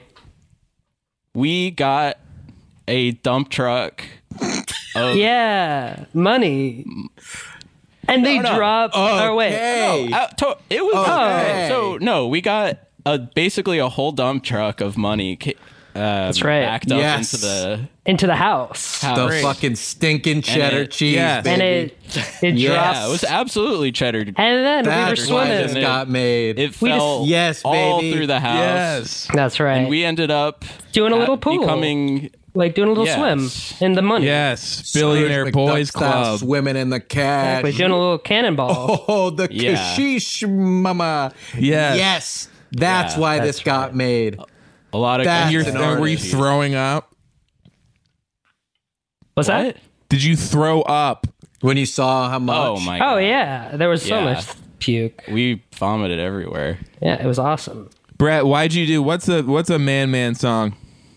We got a dump truck. Of, Yeah, money. And they No, no. drop. Oh wait. Hey. Uh, to- it was Okay. so no. We got a basically a whole dump truck of money. ca- Um, That's right. Backed up Yes. into the Into the house, house. The Great. fucking stinking cheddar it- cheese, yes. baby. and it it yeah, drops. it was absolutely cheddar. and then we were That's why swimming. this got made. It We just- fell Yes, all baby. through the house. Yes. That's right. And we ended up doing a at- little pool, becoming like doing a little Yes. swim in the money. Yes. Billionaire Scrooge Boys McDuck style Club. Swimming in the cat. We're doing a little cannonball. Oh, the Yeah. kashish mama. Yes. Yes. That's Yeah, why that's this got made. a lot of. That's You're, an uh, were you artist. throwing up? What's What? that? Did you throw up? When you saw how much? Oh my! Oh God. yeah, there was so Yeah. much puke. We vomited everywhere. Yeah, it was awesome. Brett, why'd you do? What's a what's a man man song?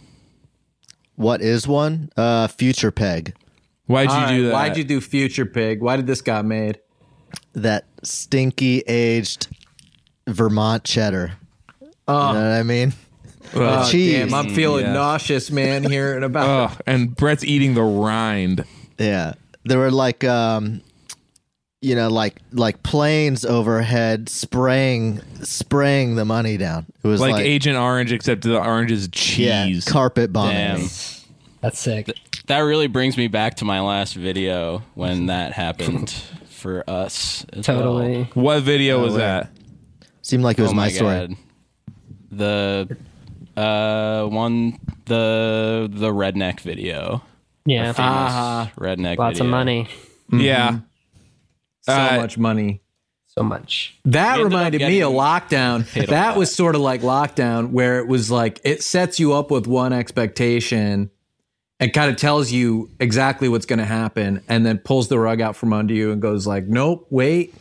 What is one? Uh, Future Peg. Why'd you All do right, that? Why'd you do Future Pig? Why did this got made? That stinky aged Vermont cheddar. Oh. You know what I mean? Oh, cheese. damn, I'm feeling Yeah. nauseous, man, hearing about Oh, and Brett's eating the rind. Yeah, there were like, um, you know, like like planes overhead spraying spraying the money down. It was Like, like, Agent Orange, except the orange is yeah, cheese. carpet bombing. Damn. me. That's sick. That really brings me back to my last video when that happened for us. As Totally. Well. What video was wait. that? Seemed like it was Oh my, my story. God. The uh one the the redneck video. Yeah. The famous Ah. redneck Lots video. of money. Yeah. so Uh, much money. So much. That We ended up reminded me of getting lockdown. paid a That lot. was sort of like lockdown, where it was like it sets you up with one expectation and kind of tells you exactly what's going to happen, and then pulls the rug out from under you and goes like, nope, wait.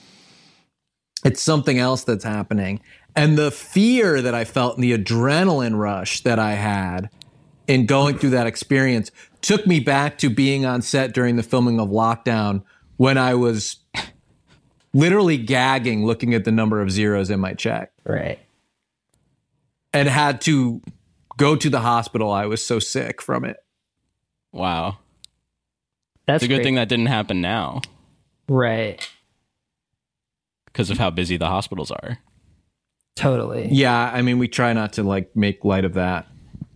It's something else that's happening. And the fear that I felt and the adrenaline rush that I had in going through that experience took me back to being on set during the filming of Lockdown, when I was literally gagging looking at the number of zeros in my check. Right. And had to go to the hospital. I was so sick from it. Wow. That's It's a good great. thing that didn't happen now Right. because of how busy the hospitals are. Totally. Yeah, I mean, we try not to like make light of that.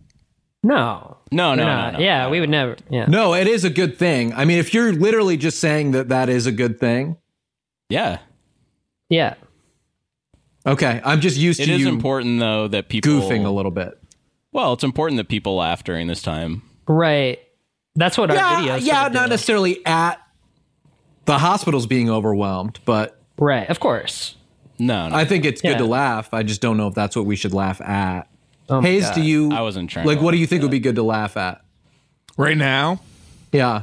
No. No, no, We're no, not. no, Yeah, no. we would never. Yeah. No, it is a good thing. I mean, if you're literally just saying that that is a good thing, Yeah. Yeah. okay. I'm just used It to is you important though that people goofing a little bit. Well, it's important that people laugh during this time. Right. That's what our Yeah, videos. yeah, sort of not do. necessarily at the hospitals being overwhelmed, but Right. Of course. No, no. I think it's good Yeah. to laugh. I just don't know if that's what we should laugh at. Oh my Hayes, God. do you I wasn't trying like to what do you laugh think at would be good to laugh at? Right now? Yeah.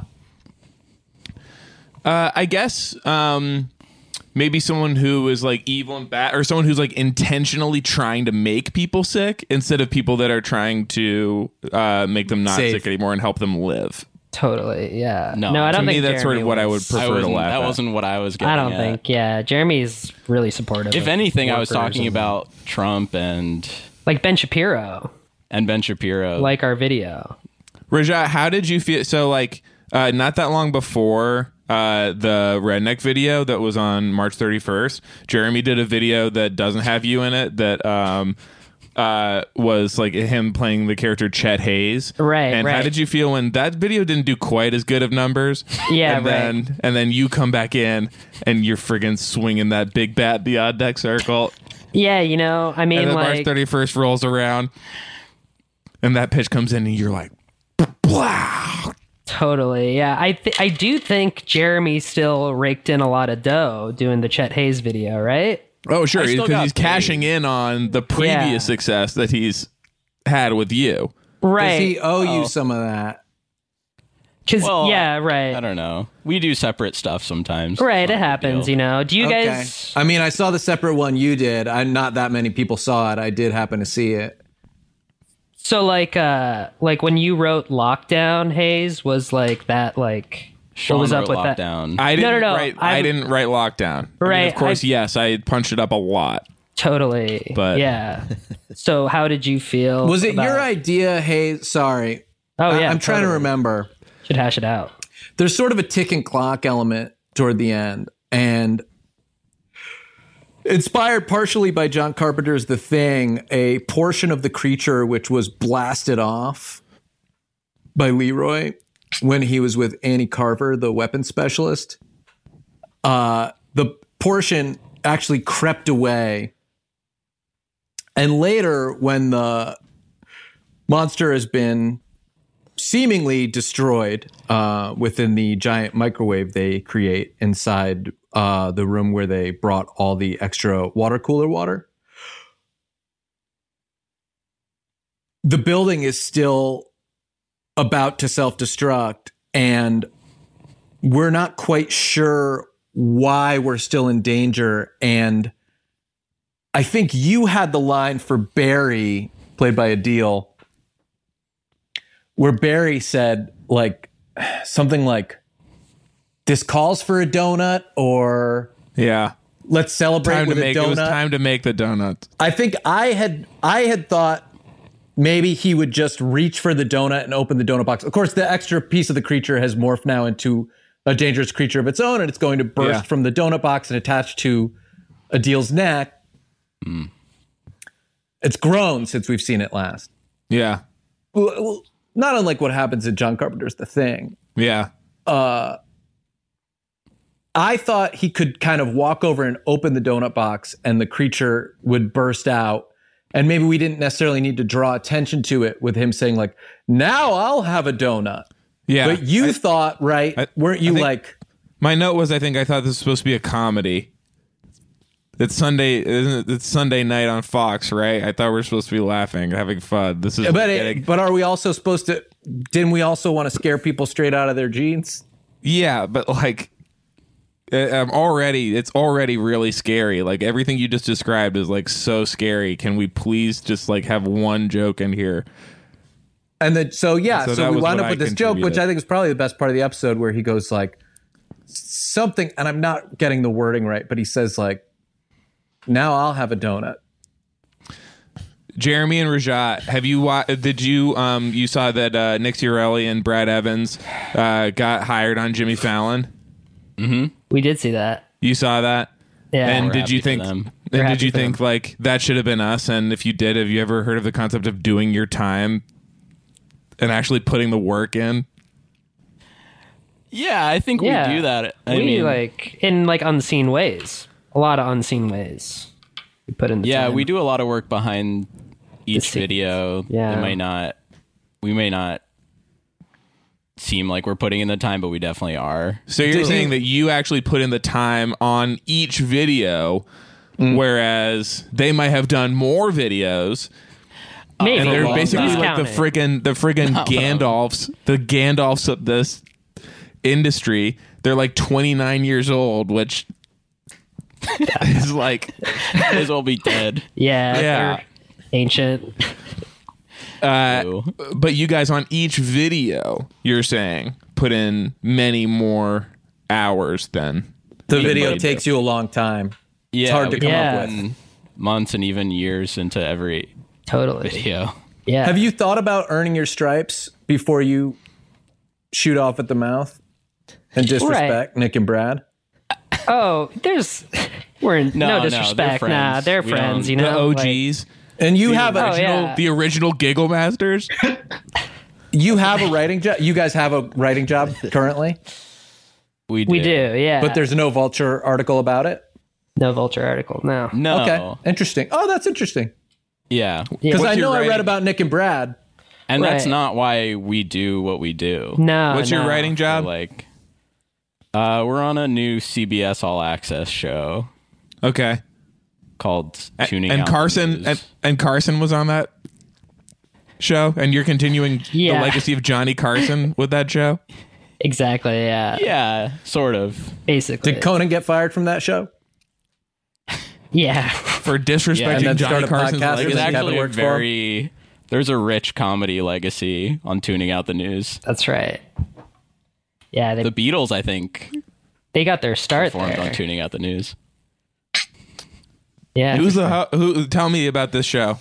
Uh, I guess um, maybe someone who is like evil and bad, or someone who's like intentionally trying to make people sick instead of people that are trying to uh, make them not Safe. sick anymore and help them live. Totally. Yeah. No, No, I To don't me, think that's sort of Jeremy what I would was- I prefer to wasn't, laugh that at. wasn't what I was getting I don't at. think. Yeah. Jeremy's really supportive. If of anything, I was workers talking and- about Trump and like Ben Shapiro, and Ben Shapiro. like our video. Rajat, how did you feel? So, like, uh, not that long before uh, the redneck video that was on March thirty-first, Jeremy did a video that doesn't have you in it that um, uh, was like him playing the character Chet Hayes. Right, And how right. did you feel when that video didn't do quite as good of numbers? Yeah, and right. Then, and then you come back in and you're friggin' swinging that big bat the odd deck circle. Yeah, you know, I mean, And then March like, thirty-first rolls around and that pitch comes in and you're like, wow. totally. Yeah, I th- I do think Jeremy still raked in a lot of dough doing the Chet Hayes video, right? Oh, sure, I still because got he's paid. cashing in on the previous Yeah. success that he's had with you. Right. Does he owe Oh. you some of that? Because Well, yeah, right, I don't know. We do separate stuff sometimes. right. It's It not a big happens, deal. you know. Do you Okay. guys? I mean, I saw the separate one you did. I not that many people saw it. I did happen to see it. So like, uh, like when you wrote Lockdown, Hayes, was like that, like Sean what was up wrote with that? Lockdown. I didn't no, no. write. I I'm- didn't write lockdown. I mean, Right, of course, I- yes, I punched it up a lot. Totally. But- yeah. So how did you feel? Was it about- your idea? Hey, sorry. Oh I- yeah. I'm trying to totally. remember. Should hash it out. There's sort of a ticking clock element toward the end, and inspired partially by John Carpenter's The Thing, a portion of The Creature which was blasted off by Leroy when he was with Annie Carver, the weapons specialist. Uh, the portion actually crept away. And later, when the monster has been seemingly destroyed uh, within the giant microwave they create inside uh, the room where they brought all the extra water cooler water, the building is still about to self-destruct, and we're not quite sure why we're still in danger. And I think you had the line for Barry, played by Adil, where Barry said like something like, this calls for a donut, or yeah, let's celebrate time with to a make, donut. It was time to make the donut. I think I had I had thought maybe he would just reach for the donut and open the donut box. Of course, the extra piece of the creature has morphed now into a dangerous creature of its own, and it's going to burst Yeah. from the donut box and attach to Adil's neck. Mm. It's grown since we've seen it last. Yeah. Well, well, not unlike what happens in John Carpenter's The Thing. Yeah. Uh, I thought he could kind of walk over and open the donut box and the creature would burst out. And maybe we didn't necessarily need to draw attention to it with him saying like, now I'll have a donut. Yeah. But you I- thought, right? I- weren't you I think- like, My note was, I think I thought this was supposed to be a comedy. It's Sunday, isn't it? It's Sunday night on Fox, right? I thought we were supposed to be laughing, having fun. This is but, getting- it, but are we also supposed to, didn't we also want to scare people straight out of their jeans? yeah, but like, uh, I'm already, it's already really scary. Like everything you just described is like so scary. Can we please just like have one joke in here? And then, so yeah, So so, that we was wound what up with I this joke, which contributed. I think is probably the best part of the episode, where he goes like something, and I'm not getting the wording right, but he says like, now I'll have a donut. Jeremy and Rajat, have you wa- did you um you saw that uh, Nick Ciarelli and Brad Evans uh, got hired on Jimmy Fallon? Mm-hmm. We did see that. You saw that? Yeah. And We're did you happy for think? them. We're And happy did you for think them. like that should have been us? And if you did, have you ever heard of the concept of doing your time and actually putting the work in? Yeah, I think Yeah. we do that. I we mean, like in like unseen ways. A lot of unseen ways. We put in the yeah, time. we do a lot of work behind each scenes. video. Yeah. It might not, we may not seem like we're putting in the time, but we definitely are. So you're Did saying you- that you actually put in the time on each video, whereas they might have done more videos. Maybe. And they're long basically time. like the friggin' the friggin' Gandalfs, the Gandalfs of this industry. They're like twenty-nine years old, which is like May as well be dead. Yeah. Yeah. they're Ancient. uh, Ew. but you guys on each video, you're saying put in many more hours than The anybody video did. takes you a long time. Yeah, hard to we come up put with. in months and even years into every Totally. video. Yeah. Have you thought about earning your stripes before you shoot off at the mouth and disrespect Nick and Brad? Oh, there's we're in No, no, no, they're disrespect. nah, friends. they're We friends. don't- You the know, O like- Gs, And you the have a Oh, original, yeah. the original Giggle Masters. you have a writing job. You guys have a writing job currently, We do. we do. Yeah. but there's no Vulture article about it. no Vulture article. No. No. Okay, interesting. Oh, that's interesting. Yeah. Yeah. Because I What's your know I read writing- about Nick and Brad. And that's Right. not why we do what we do. No. What's your no. writing job? Like, uh, we're on a new C B S All Access show Okay. called A- Tuning and Out the Carson News. and, and Carson was on that show, and you're continuing Yeah. the legacy of Johnny Carson with that show. Exactly. Yeah. Yeah, sort of. Basically. Did Conan get fired from that show? yeah. For Yeah, disrespecting and then Johnny start a Carson's podcast There's with legacy. Kevin actually a works for him? very there's a rich comedy legacy on Tuning Out the News. That's right. Yeah. They The Beatles, I think, they got their start performed there. on Tuning Out the News. Yeah. Who's the ho- who? Tell me about this show.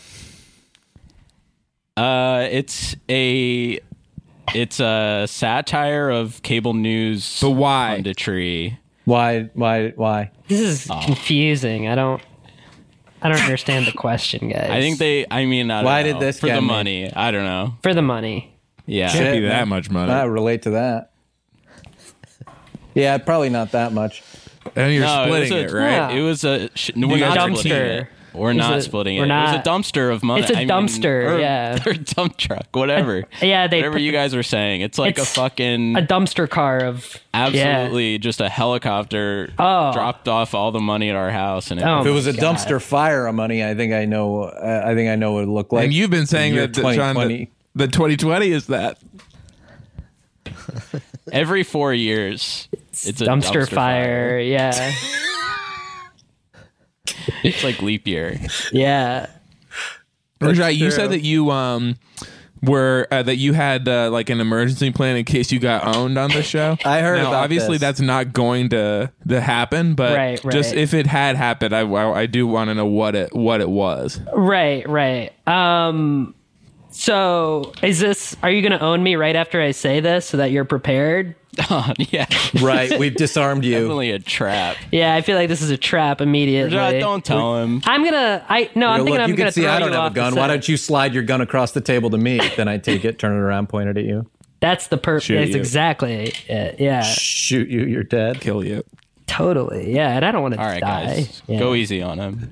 Uh, it's a it's a satire of cable news. But why? Punditry. Why? Why? Why? This is Oh. confusing. I don't. I don't understand the question, guys. I think they. I mean, I don't Why know. did this for get the me? money? I don't know. for the money. Yeah. Can't be Shit, that man. much money. I relate to that. Yeah, probably not that much. And you're No, splitting it, it, was a, right? Yeah. It was a. Sh- You we're guys not are splitting dumpster. it. We're Is not it- splitting we're it. not- It was a dumpster of money. It's a I mean, dumpster, or- yeah. or dump truck, whatever. Yeah, they whatever put- you guys were saying. It's like It's a fucking A dumpster car of absolutely just a helicopter Oh. dropped off all the money at our house, and it, Oh. If it was a God. dumpster fire of money, I think I know. I I think I know what it looked like. and you've been saying The year that, that John, twenty twenty. that, that twenty twenty is that. every four years It's a dumpster, dumpster fire. fire. Yeah. It's like leap year. Yeah. Rajai, you true. said that you um were uh, that you had uh, like an emergency plan in case you got owned on the show. I heard now, about obviously this. that's not going to to happen, but Right, right. just if it had happened, I, I, I do want to know what it what it was. Right, right. Um, so is this, are you going to own me right after I say this so that you're prepared? Oh, yeah. Right, we've disarmed you. Definitely a trap. Yeah, I feel like this is a trap immediately. Rajat, don't tell him. I'm going to, I, no, I'm Look, thinking I'm you going can to see throw I don't you have off a the gun. Why set. don't you slide your gun across the table to me? Then I take it, turn it around, point it at you. That's the purpose. Shoot That's you. exactly it. Yeah, Shoot you, you're dead. Kill you. totally. Yeah, and I don't want to All right, die. guys. Yeah. Go easy on him.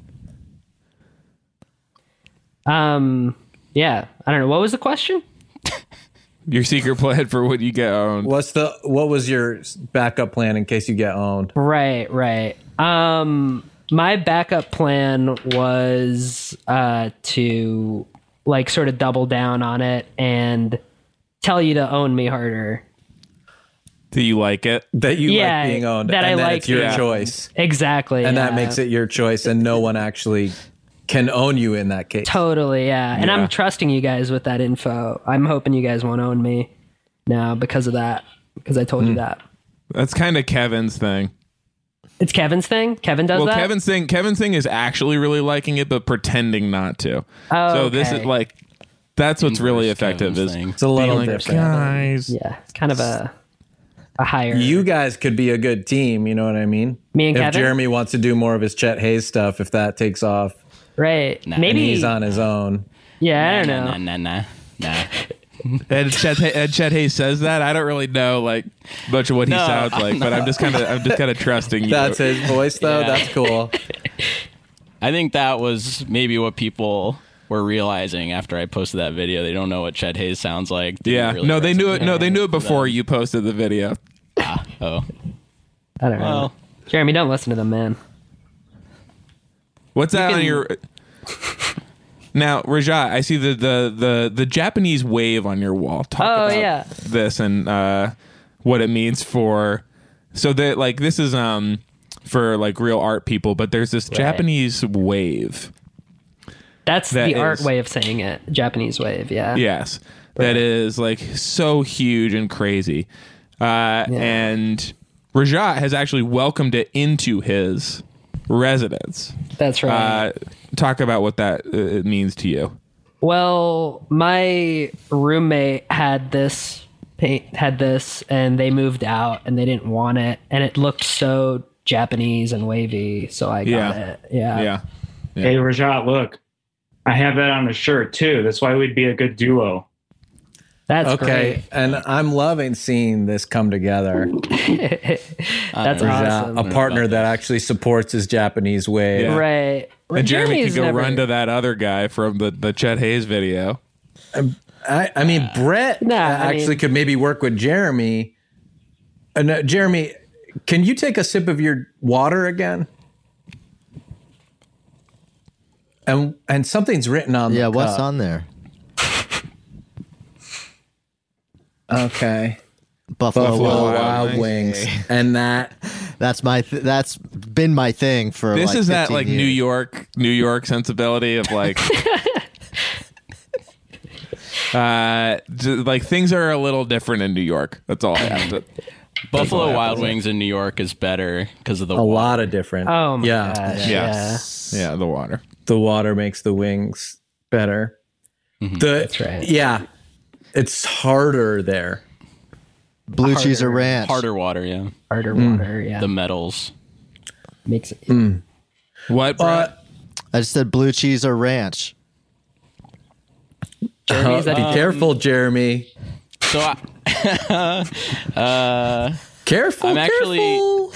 Um, yeah, I don't know. What was the question? Your secret plan for when you get owned. What's the what was your backup plan in case you get owned? Right, right. Um, my backup plan was uh to like sort of double down on it and tell you to own me harder. Do you like it? That you Yeah, like being owned, that and I then like it's your being- choice, Exactly, and that yeah. makes it your choice, and no one actually can own you in that case. Totally, yeah. And Yeah. I'm trusting you guys with that info. I'm hoping you guys won't own me now because of that. Because I told Hmm. you that. That's kind of Kevin's thing. It's Kevin's thing. Kevin does well, that. Kevin's thing. Kevin's thing is actually really liking it, but pretending not to. Oh, so this okay. is like that's what's really Inverse effective. Kevin's Is thing. It's a little being like, different. guys. Yeah, it's kind of a a higher. You guys could be a good team. You know what I mean? Me and if Kevin? Jeremy wants to do more of his Chet Hayes stuff, if that takes off, right? Nah. and Maybe he's on his own. Yeah, I don't nah, know. Nah, nah, nah, nah. And Chet, and Chet Hayes says that. I don't really know like much of what he No, sounds like, but I'm just kind of I'm just kind of trusting you. That's his voice, though. Yeah. That's cool. I think that was maybe what people were realizing after I posted that video. They don't know what Chet Hayes sounds like. Didn't Yeah, really no, they knew it. No, they knew it resonate before with them. you posted the video. Ah, oh, I don't know. well, Jeremy, don't listen to them, man. What's that can- on your? Now, Rajat, I see the, the the the Japanese wave on your wall. Talk Oh, about yeah. this and uh, what it means for. So that like this is um for like real art people, but there's this Japanese wave. That's That the art is- way of saying it. Japanese wave. Yeah. Yes, that is like so huge and crazy, uh, and Rajat has actually welcomed it into his residence. That's right. Uh, talk about what that uh, it means to you. Well, my roommate had this paint, had this, and they moved out, and they didn't want it, and it looked so Japanese and wavy, so I got Yeah. it. Yeah. Yeah. Hey, Rajat, look, I have that on a shirt too. That's why we'd be a good duo. That's Okay, great. and I'm loving seeing this come together. That's Rajat, awesome. a partner that actually supports his Japanese way. Yeah. Right. And Jeremy Jeremy's could go never- run to that other guy from the, the Chet Hayes video. I, I mean, Brett Nah, uh, I actually mean- could maybe work with Jeremy. Uh, no, Jeremy, can you take a sip of your water again? And and something's written on Yeah, the what's cup. on there? Okay. Buffalo, Buffalo Wild Wild, Wings. Wings. And that That's my. Th- that's been my thing for. This like is that fifteen like years. New York, New York sensibility of like, uh, j- like things are a little different in New York. That's all I have to. Buffalo all I Wild have to say. Wings in New York is better because of the a water. lot of different. Oh my yeah. gosh. Yes. Yeah, the water. The water makes the wings better. Mm-hmm. The That's right. Yeah. It's harder there. blue cheese or ranch. Harder water, yeah. Harder Mm. water. Yeah. The metals. Makes it. What? Brett? But I just said blue cheese or ranch. Jeremy, uh, is that- be careful, Jeremy. So I, uh, Careful. I'm actually. careful.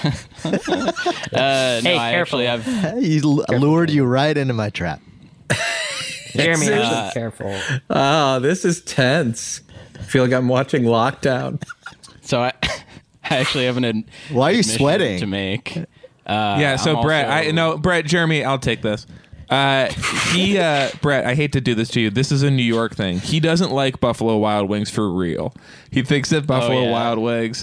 Uh, no, Hey, I careful. actually have. He l- lured you right into my trap. Jeremy, Uh, actually careful. Oh, this is tense. I feel like I'm watching Lockdown. So I, I actually have an. ad- Why are you admission sweating? To make. Uh, Yeah. So I'm Brett, also- I no Brett, Jeremy, I'll take this. Uh, he, uh, Brett, I hate to do this to you. This is a New York thing. He doesn't like Buffalo Wild Wings for real. He thinks that Buffalo Oh, yeah. Wild Wings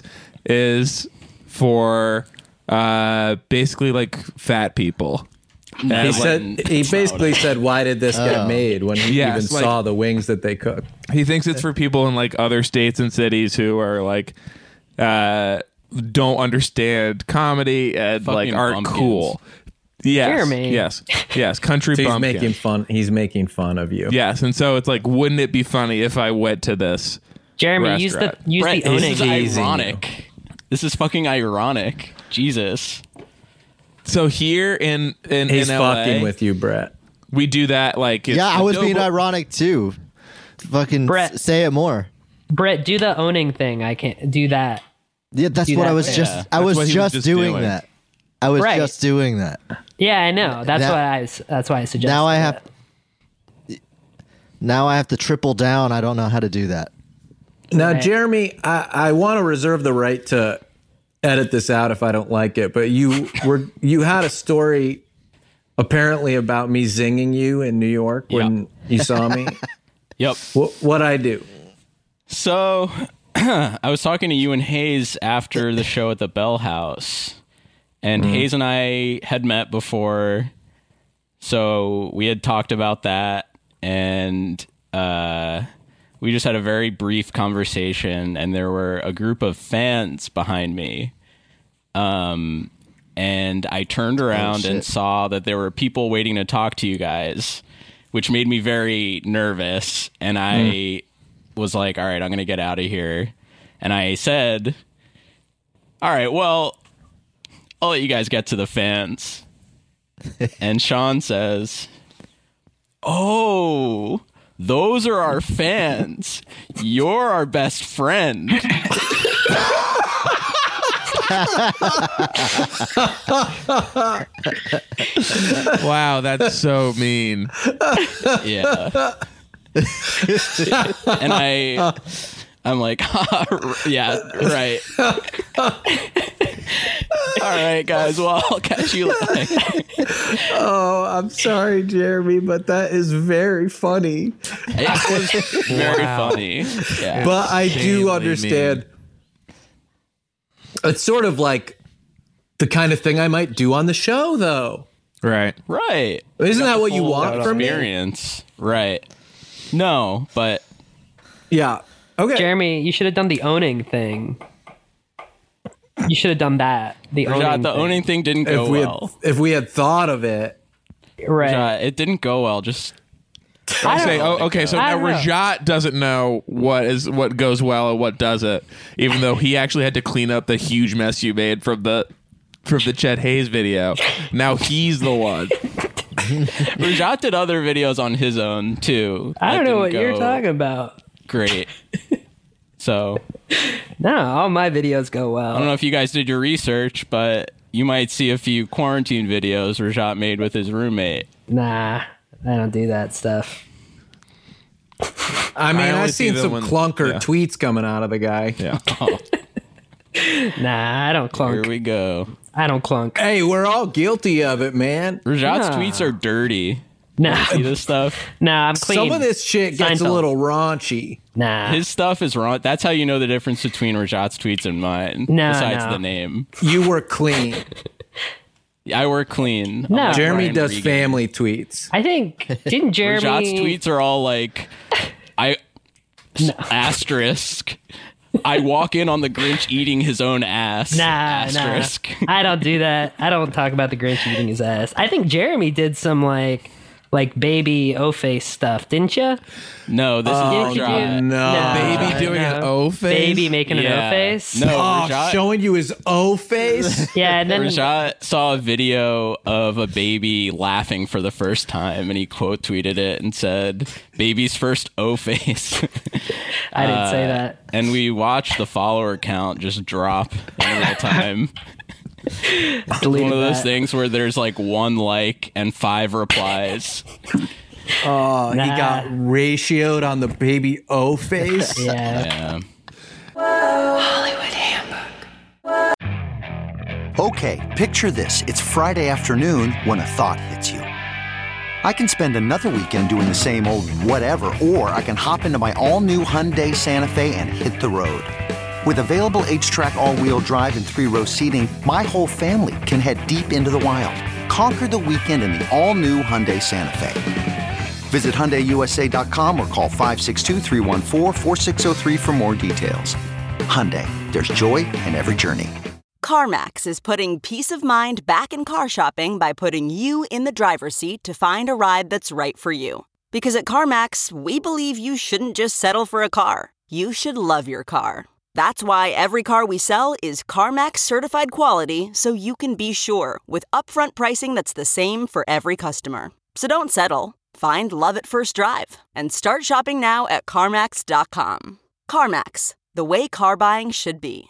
is for uh, basically like fat people. He And, said like, he basically said, "Why did this get Oh. made?" When he Yes, even like- saw the wings that they cooked. he thinks it's for people in like other states and cities who are like uh, don't understand comedy and Fucking like aren't bumpkins. cool. Yes, Jeremy. yes, yes. Country So he's bumpkin. making fun. He's making fun of you. Yes, and so it's like, wouldn't it be funny if I went to this? Jeremy, use the Restaurant. use Brett, the this owning. is teasing ironic. This is fucking ironic. Jesus. So here in in, He's in L A, fucking with you, Brett. we do that like it's Yeah, I was the being doughboy- ironic too. Fucking Brett. s- say it more. Brett, do the owning thing. I can't do that. Yeah, that's Do what that I was thing. just. Yeah. I That's was what he was just, just doing, doing. that. I was Right. just doing that. Yeah, I know. That's Now- why I. s- That's why I suggested. Now I have. that. Now I have to triple down. I don't know how to do that. Now, Right. Jeremy, I, I want to reserve the right to edit this out if I don't like it. But you were you had a story apparently about me zinging you in New York when you saw me. Yep. What what I do? So I was talking to you and Hayes after the show at the Bell House, and Hayes and I had met before, so we had talked about that, and uh, we just had a very brief conversation, and there were a group of fans behind me. Um, and I turned around shit. and saw that there were people waiting to talk to you guys, which made me very nervous. And I was like, all right, I'm going to get out of here. And I said, all right, well, I'll let you guys get to the fans. And Sean says, oh, those are our fans. You're our best friend. Wow, that's so mean. Yeah. And I, I'm like, yeah, right. All right, guys. Well, I'll catch you later. Oh, I'm sorry, Jeremy, but that is very funny. It was very funny. Yeah. But I do Insanely understand. It's sort of like the kind of thing I might do on the show, though. Right. Right. Isn't Got that the what you full want from me? experience? Right. No, but Yeah. Okay. Jeremy, you should have done the owning thing. You should have done that. The Rajat, owning. the thing. owning thing didn't go if we well. had, if we had thought of it, Right. Rajat, it didn't go well. Just I say, oh, okay, so I now don't know. Rajat doesn't know what is what goes well and what doesn't, even though he actually had to clean up the huge mess you made from the from the Chet Hayes video. Now he's the one. Rajat did other videos on his own too. I that don't know didn't what you're go talking about. Great. So No, all my videos go I don't well. know if you guys did your research, but you might see a few quarantine videos Rajat made with his roommate. Nah, I don't do that stuff. I mean, I only I've see seen them some when- clunker yeah. tweets coming out of the guy. Yeah. Nah, I don't Here clunk. we go. I don't clunk. Hey, we're all guilty of it, man. Rajat's Nah. tweets are dirty. Nah, See this stuff? nah, I'm clean. Some of this shit gets a Seinfeld. little raunchy. Nah. His stuff is wrong. That's how you know the difference between Rajat's tweets and mine. No, besides no. the name. You were clean. I work clean. No. Unlike Jeremy Ryan does Regan. family tweets. I think didn't Jeremy? Rajat's tweets are all like, I asterisk. I walk in on the Grinch eating his own ass. Nah, asterisk. nah. I don't do that. I don't talk about the Grinch eating his ass. I think Jeremy did some like like baby O-face stuff, didn't you? No, this Oh, is Didn't you? Rajat. no. Baby doing an O face? Baby making Yeah. an O-face? No, Oh, Rajat, showing you his O face. Yeah, and then Rajat saw a video of a baby laughing for the first time, and he quote tweeted it and said, "Baby's first O face." I didn't say Uh, that. And we watched the follower count just drop in real time. It's Deleted one of those that. things where there's like one like and five replies. Oh, he Nah. got ratioed on the baby O face. Yeah. Yeah. Okay, picture this. It's Friday afternoon when a thought hits you. I can spend another weekend doing the same old whatever, or I can hop into my all-new Hyundai Santa Fe and hit the road. With available H-Track all-wheel drive and three-row seating, my whole family can head deep into the wild. Conquer the weekend in the all-new Hyundai Santa Fe. Visit Hyundai U S A dot com or call five six two, three one four, four six zero three for more details. Hyundai, there's joy in every journey. CarMax is putting peace of mind back in car shopping by putting you in the driver's seat to find a ride that's right for you. Because at CarMax, we believe you shouldn't just settle for a car. You should love your car. That's why every car we sell is CarMax certified quality, so you can be sure with upfront pricing that's the same for every customer. So don't settle. Find love at first drive and start shopping now at CarMax dot com. CarMax, the way car buying should be.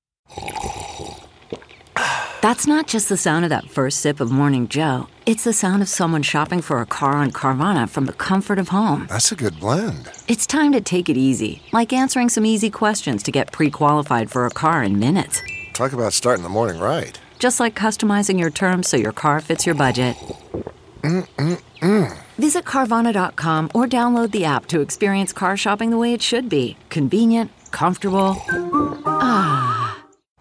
That's not just the sound of that first sip of Morning Joe. It's the sound of someone shopping for a car on Carvana from the comfort of home. That's a good blend. It's time to take it easy, like answering some easy questions to get pre-qualified for a car in minutes. Talk about starting the morning right. Just like customizing your terms so your car fits your budget. Mm-mm-mm. Visit Carvana dot com or download the app to experience car shopping the way it should be. Convenient, comfortable. Ah.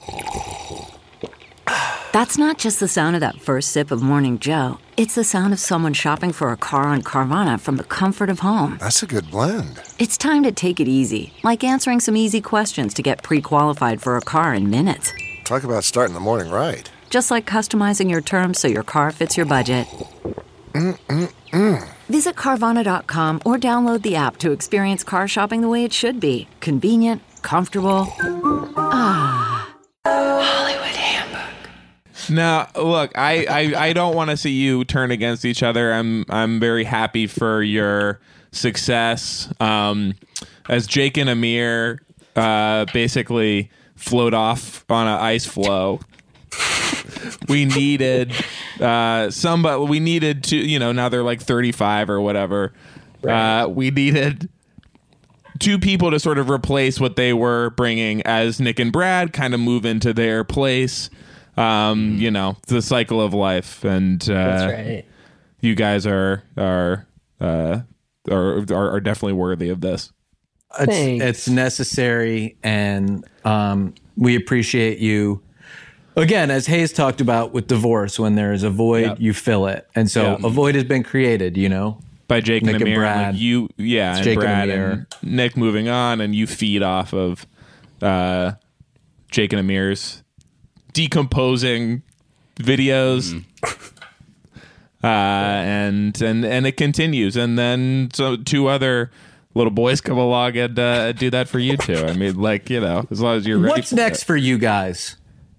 That's not just the sound of that first sip of Morning Joe. It's the sound of someone shopping for a car on Carvana from the comfort of home. That's a good blend. It's time to take it easy, like answering some easy questions to get pre-qualified for a car in minutes. Talk about starting the morning right. Just like customizing your terms so your car fits your budget. Mm-mm-mm. Visit Carvana dot com or download the app to experience car shopping the way it should be. Convenient, comfortable. Ah. Hollywood Handbook. Now, look, I, I, I don't want to see you turn against each other. I'm I'm very happy for your success. Um, as Jake and Amir uh, basically float off on an ice floe. We needed uh, somebody. We needed to, you know, now they're like thirty-five or whatever. Right. Uh, we needed two people to sort of replace what they were bringing as Nick and Brad kind of move into their place. Um, you know, the cycle of life, and uh, That's right. You guys are are, uh, are are are definitely worthy of this. It's, it's necessary, and um, we appreciate you. Again, as Hayes talked about with divorce, when there is a void, yep. you fill it. And so yep. a void has been created, you know? By Jake Nick and Amir. And Brad. Like you, yeah, it's and Jake Brad and, and Nick moving on, and you feed off of uh, Jake and Amir's decomposing videos. Mm. uh, and, and, and it continues. And then so two other little boys come along and uh, do that for you too. I mean, like, you know, as long as you're ready. What's next it. for you guys?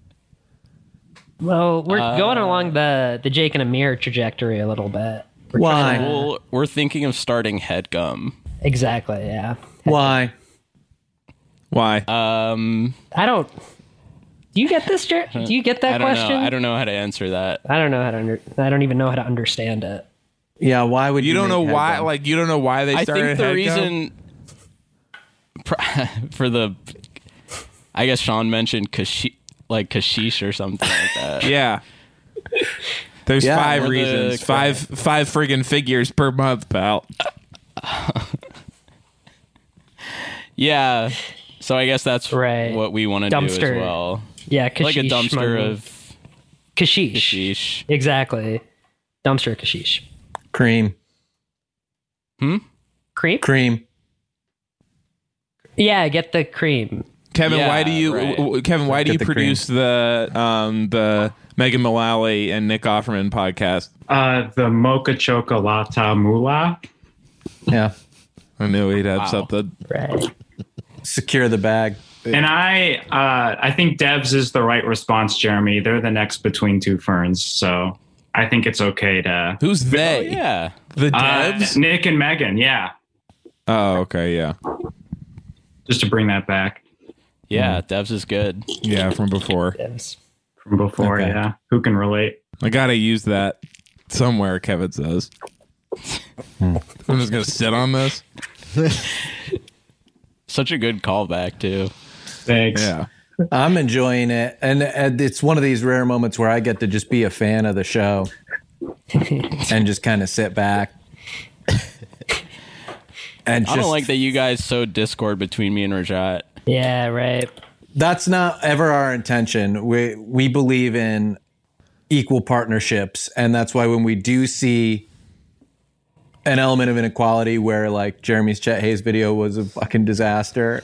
Well, we're Uh, going along the, the Jake and Amir trajectory a little bit. We're Why? trying to- Well, we're thinking of starting HeadGum. Exactly, yeah. Why? Why? Um, I don't... Do you get this, Jer- Do you get that I don't question? know. I don't know how to answer that. I don't know how to under- I don't even know how to understand it. Yeah, why would you You don't know make why, HeadGum? like, you don't know why they I started think the HeadGum? reason for the, I guess Sean mentioned Kashi, like Kashish or something like that. Yeah. There's Yeah, five or the- reasons. Five five friggin' figures per month, pal. Yeah. So I guess that's Right. what we want to do as Dumpster. well. Yeah, Kashish Like a dumpster money. of Kashish. Kashish. Exactly. Dumpster Kashish. Cream. Hmm? Cream? Cream. Yeah, get the cream. Kevin, Yeah, why do you right. w- Kevin, why do Get you the produce the um the Megan Mullally and Nick Offerman podcast? Uh, the Mocha Chocolata Mula. Yeah. I knew he'd have Wow. something. Right. Secure the bag. And I, uh, I think Devs is the right response, Jeremy. They're the next Between Two Ferns, so I think it's okay to. Who's they? Yeah. The Uh, devs? Nick and Megan, yeah. Oh, okay, yeah. Just to bring that back Yeah, Devs is good. Yeah, from before. Yes. from before, Okay. yeah. Who can relate? I gotta use that somewhere, Kevin says. I'm just gonna sit on this. Such a good callback too. Thanks. Yeah. I'm enjoying it. And, and it's one of these rare moments where I get to just be a fan of the show and just kind of sit back. And I just, don't like that you guys sowed discord between me and Rajat. Yeah, right. That's not ever our intention. We we believe in equal partnerships, and that's why when we do see an element of inequality where like Jeremy's Chet Hayes video was a fucking disaster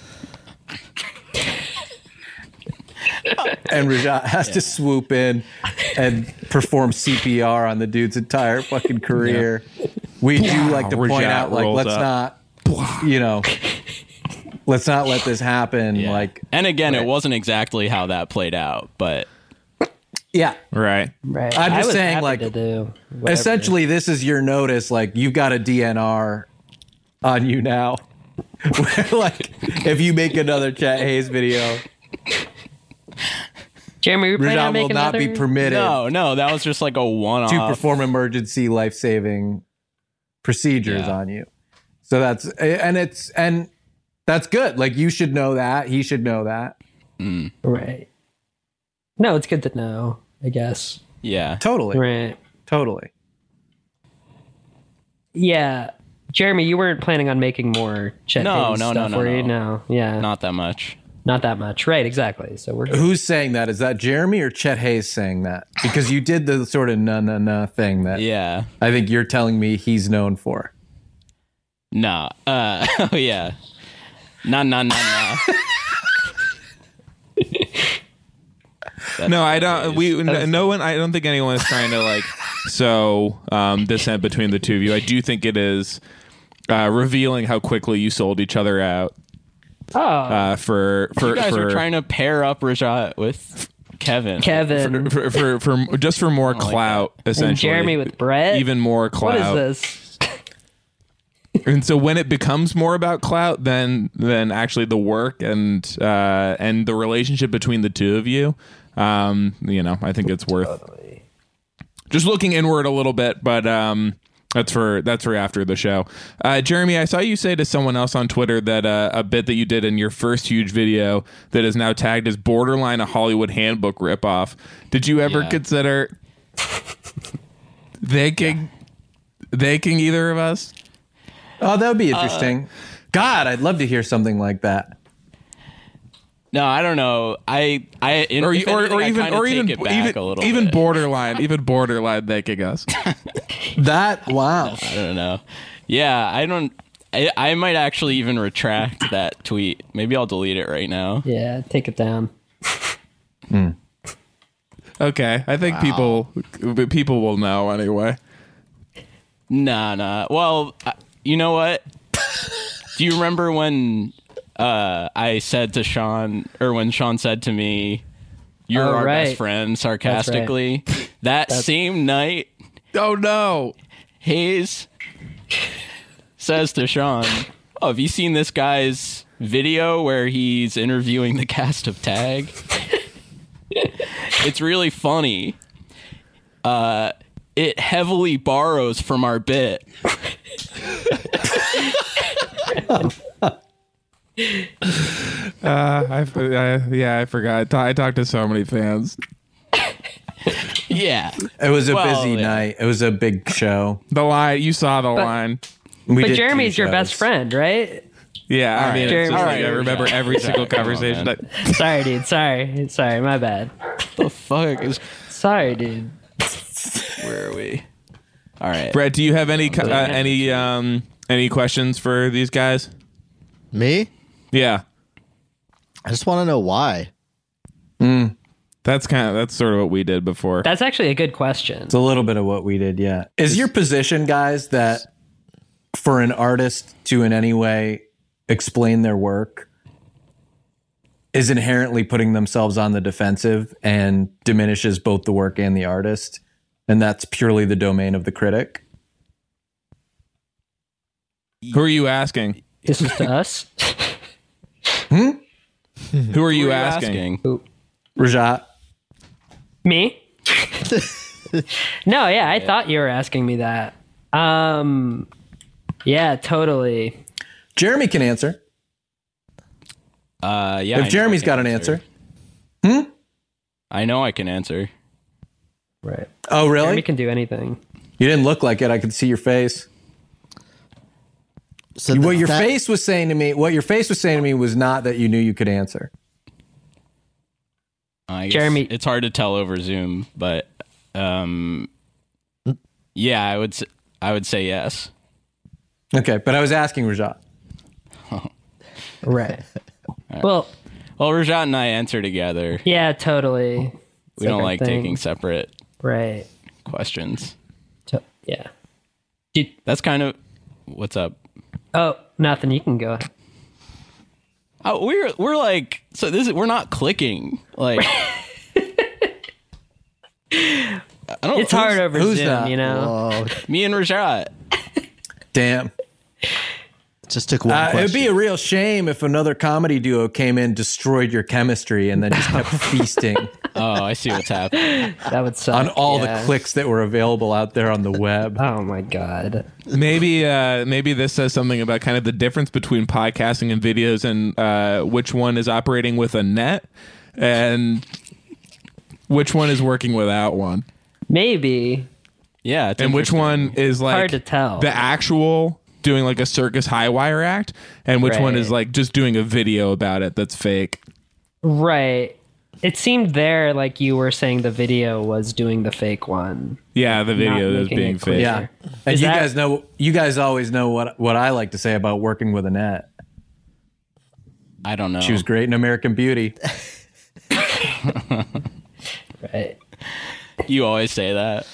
and Rajat has yeah. to swoop in and perform C P R on the dude's entire fucking career. Yeah. We do like to point Rajat out like let's up. not you know let's not let this happen. Yeah. Like, and again, right. it wasn't exactly how that played out, but yeah, right, right. I'm just I was saying, happy like, to do essentially, this is your notice. Like, you've got a D N R on you now. Where, like, if you make another Chet Hayes video, Jeremy, you planning on will making not another? be permitted. No, no, that was just like a one-off to perform emergency life-saving procedures yeah. on you. So that's and it's and that's good. Like, you should know that. He should know that. Mm. Right. No, it's good to know, I guess. Yeah. Totally. Right. Totally. Yeah. Jeremy, you weren't planning on making more Chet No, Hayes no, stuff, no, no, were you? no. No. Yeah. Not that much. Not that much. Right, exactly. So we're Who's saying that? Is that Jeremy or Chet Hayes saying that? Because you did the sort of na na na thing that yeah. I think you're telling me he's known for. No. Uh, oh, yeah. Nah, nah, nah, nah. No, I don't. We no one. I don't think anyone is trying to like sow um, dissent between the two of you. I do think it is uh, revealing how quickly you sold each other out. Oh, uh, for for you guys for, are trying to pair up Rajat with Kevin. Kevin for for, for, for just for more clout, like essentially. And Jeremy with Brett. Even more clout. What is this? And so when it becomes more about clout than than actually the work and uh, and the relationship between the two of you, um, you know, I think it's worth totally. just looking inward a little bit. But um, that's for that's for after the show. Uh, Jeremy, I saw you say to someone else on Twitter that uh, a bit that you did in your first huge video that is now tagged as borderline a Hollywood Handbook ripoff. Did you ever yeah. consider thanking thanking either of us? Oh, that would be interesting. Uh, God, I'd love to hear something like that. No, I don't know. I, I, in, or, or, or, or I even, or even, even, even bit. borderline, even borderline thanking us. That wow. I don't know. Yeah, I don't. I, I might actually even retract that tweet. Maybe I'll delete it right now. Yeah, take it down. Mm. Okay, I think wow. people people will know anyway. Nah, nah. Well, you know what? Do you remember when uh, I said to Sean, or when Sean said to me, "You're oh, our right. best friend," sarcastically? That's right. That That's... same night, oh no, Hayes says to Sean, "Oh, have you seen this guy's video where he's interviewing the cast of Tag? It's really funny. Uh, it heavily borrows from our bit." uh, I, I, yeah, I forgot. I talked to so many fans. Yeah, it was a well, busy yeah. night. It was a big show. The line, you saw the but, line. We but Jeremy's your best friend, right? Yeah, all I mean, right. it's just All like right, I remember yeah. every single Sorry, conversation. on, that, sorry, dude. Sorry, sorry. My bad. The fuck is? Sorry, dude. Where are we? All right, Brett, do you have any uh, any um any questions for these guys? Me? Yeah, I just want to know why. Mm. That's kind of that's sort of what we did before. That's actually a good question. It's a little bit of what we did. Yeah. Is your position, guys, that for an artist to in any way explain their work is inherently putting themselves on the defensive and diminishes both the work and the artist, and that's purely the domain of the critic? Who are you asking? This is to us. Hmm? Who are you, Who are you asking? asking? Rajat. Me? No, yeah, I yeah. thought you were asking me that. Um, yeah, totally. Jeremy can answer. Uh, yeah. If Jeremy's got an answer. answer. Hmm? I know I can answer. Right. Oh, really? Jeremy can do anything. You didn't look like it. I could see your face. So what your that, face was saying to me, what your face was saying to me was not that you knew you could answer. I guess Jeremy- it's hard to tell over Zoom, but um, yeah, I would. s- I would say yes. Okay, but I was asking Rajat. Right. Well, Well, Rajat and I enter together. yeah, totally. We don't our like thing. taking separate Right. questions. To- yeah. That's kind of what's up. Oh, nothing. You can go. Oh, we're we're like so this is, we're not clicking like. I don't, It's hard over who's Zoom, that? you know. Me and Rajat. Damn. Just took one Uh, question. it'd be a real shame if another comedy duo came in, destroyed your chemistry, and then just kept feasting Oh, I see what's happening. That would suck. on all yeah. the clicks that were available out there on the web. Oh my god. Maybe uh, maybe this says something about kind of the difference between podcasting and videos, and uh, which one is operating with a net and which one is working without one. Maybe. Yeah, it's And which interesting. one is like Hard to tell. the actual doing like a circus high wire act, and which one Right. is like just doing a video about it that's fake. Right. It seemed there like you were saying the video was doing the fake one. Yeah, the video Not is making being it clear. fake. Yeah, and Is you that- guys know, you guys always know what what I like to say about working with Annette. I don't know. She was great in American Beauty. Right. You always say that.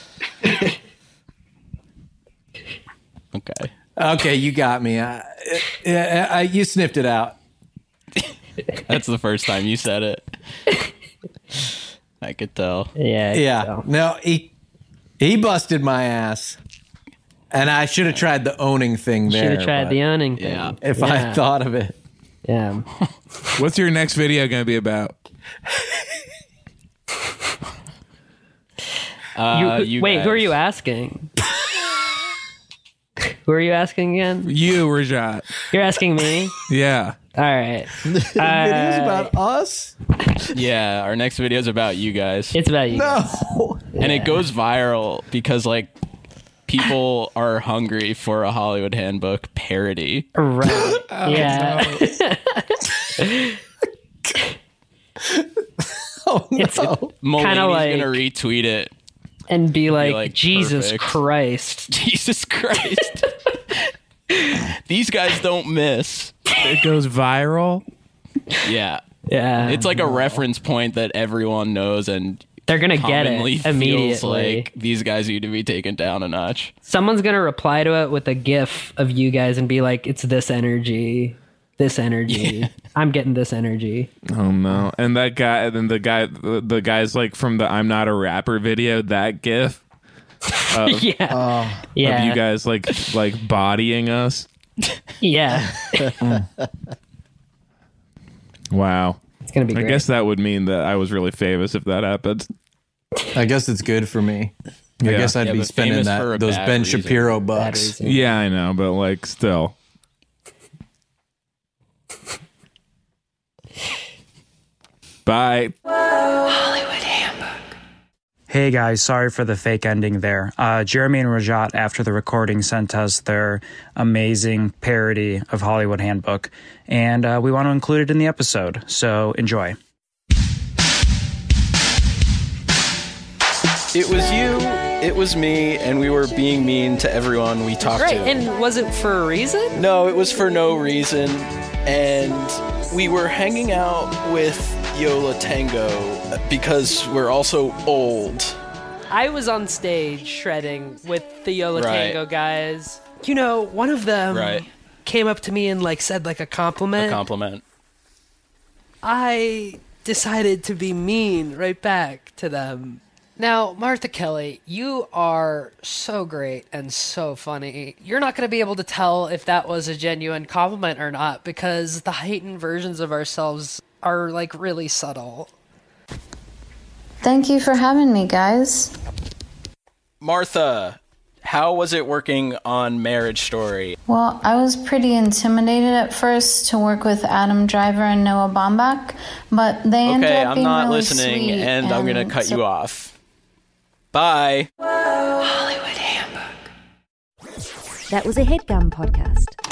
Okay. Okay, you got me. I, I, I, you sniffed it out. That's the first time you said it. I could tell. Yeah. I Yeah. so. No, he he busted my ass, and I should have tried the owning thing there. Should have tried but the owning thing. Yeah. If I Yeah. had thought of it. Yeah. What's your next video going to be about? Uh, You- you wait, who are guys. you asking? Who are you asking again? You, Rajat. You're asking me? Yeah. All right. Videos Uh, about us? Yeah, our next video is about you guys. It's about you. guys. No. And it goes viral because like people are hungry for a Hollywood Handbook parody. Right. yeah. Oh, no. It's Mulaney's kind of like gonna retweet it. and be like, like, Jesus perfect. Christ. Jesus Christ. These guys don't miss. It goes viral. Yeah. Yeah. It's like a reference point that everyone knows and They're gonna get commonly it feels immediately. like these guys need to be taken down a notch. Someone's gonna reply to it with a GIF of you guys and be like, "It's this energy, this energy. Yeah. I'm getting this energy." Oh no! And that guy, then the guy, the, the guy's like from the "I'm Not a Rapper" video. That GIF of, yeah, yeah, of you guys like like bodying us. yeah. Wow. It's gonna be I great. guess that would mean that I was really famous if that happened. I guess it's good for me. I Yeah. guess I'd Yeah, be but spending famous for a that those bad Ben reason. Shapiro Bad bucks. reason. Yeah, I know, but like still. Bye. Hollywood Handbook. Hey guys, sorry for the fake ending there. Uh, Jeremy and Rajat, after the recording, sent us their amazing parody of Hollywood Handbook, and uh, we want to include it in the episode, so enjoy. It was you, it was me, and we were being mean to everyone we talked Right, to. and was it for a reason? No, it was for no reason. And we were hanging out with Yola Tango because we're also old. I was on stage shredding with the Yola Right. Tango guys. You know, one of them Right. came up to me and like said like a compliment. A compliment. I decided to be mean right back to them. Now, Martha Kelly, you are so great and so funny. You're not going to be able to tell if that was a genuine compliment or not because the heightened versions of ourselves are like really subtle. Thank you for having me, guys. Martha, how was it working on Marriage Story? Well, I was pretty intimidated at first to work with Adam Driver and Noah Baumbach, but they ended Okay, up I'm being not really listening, sweet, and, I'm going to cut so- you off. Bye. Hollywood Handbook. That was a HeadGum podcast.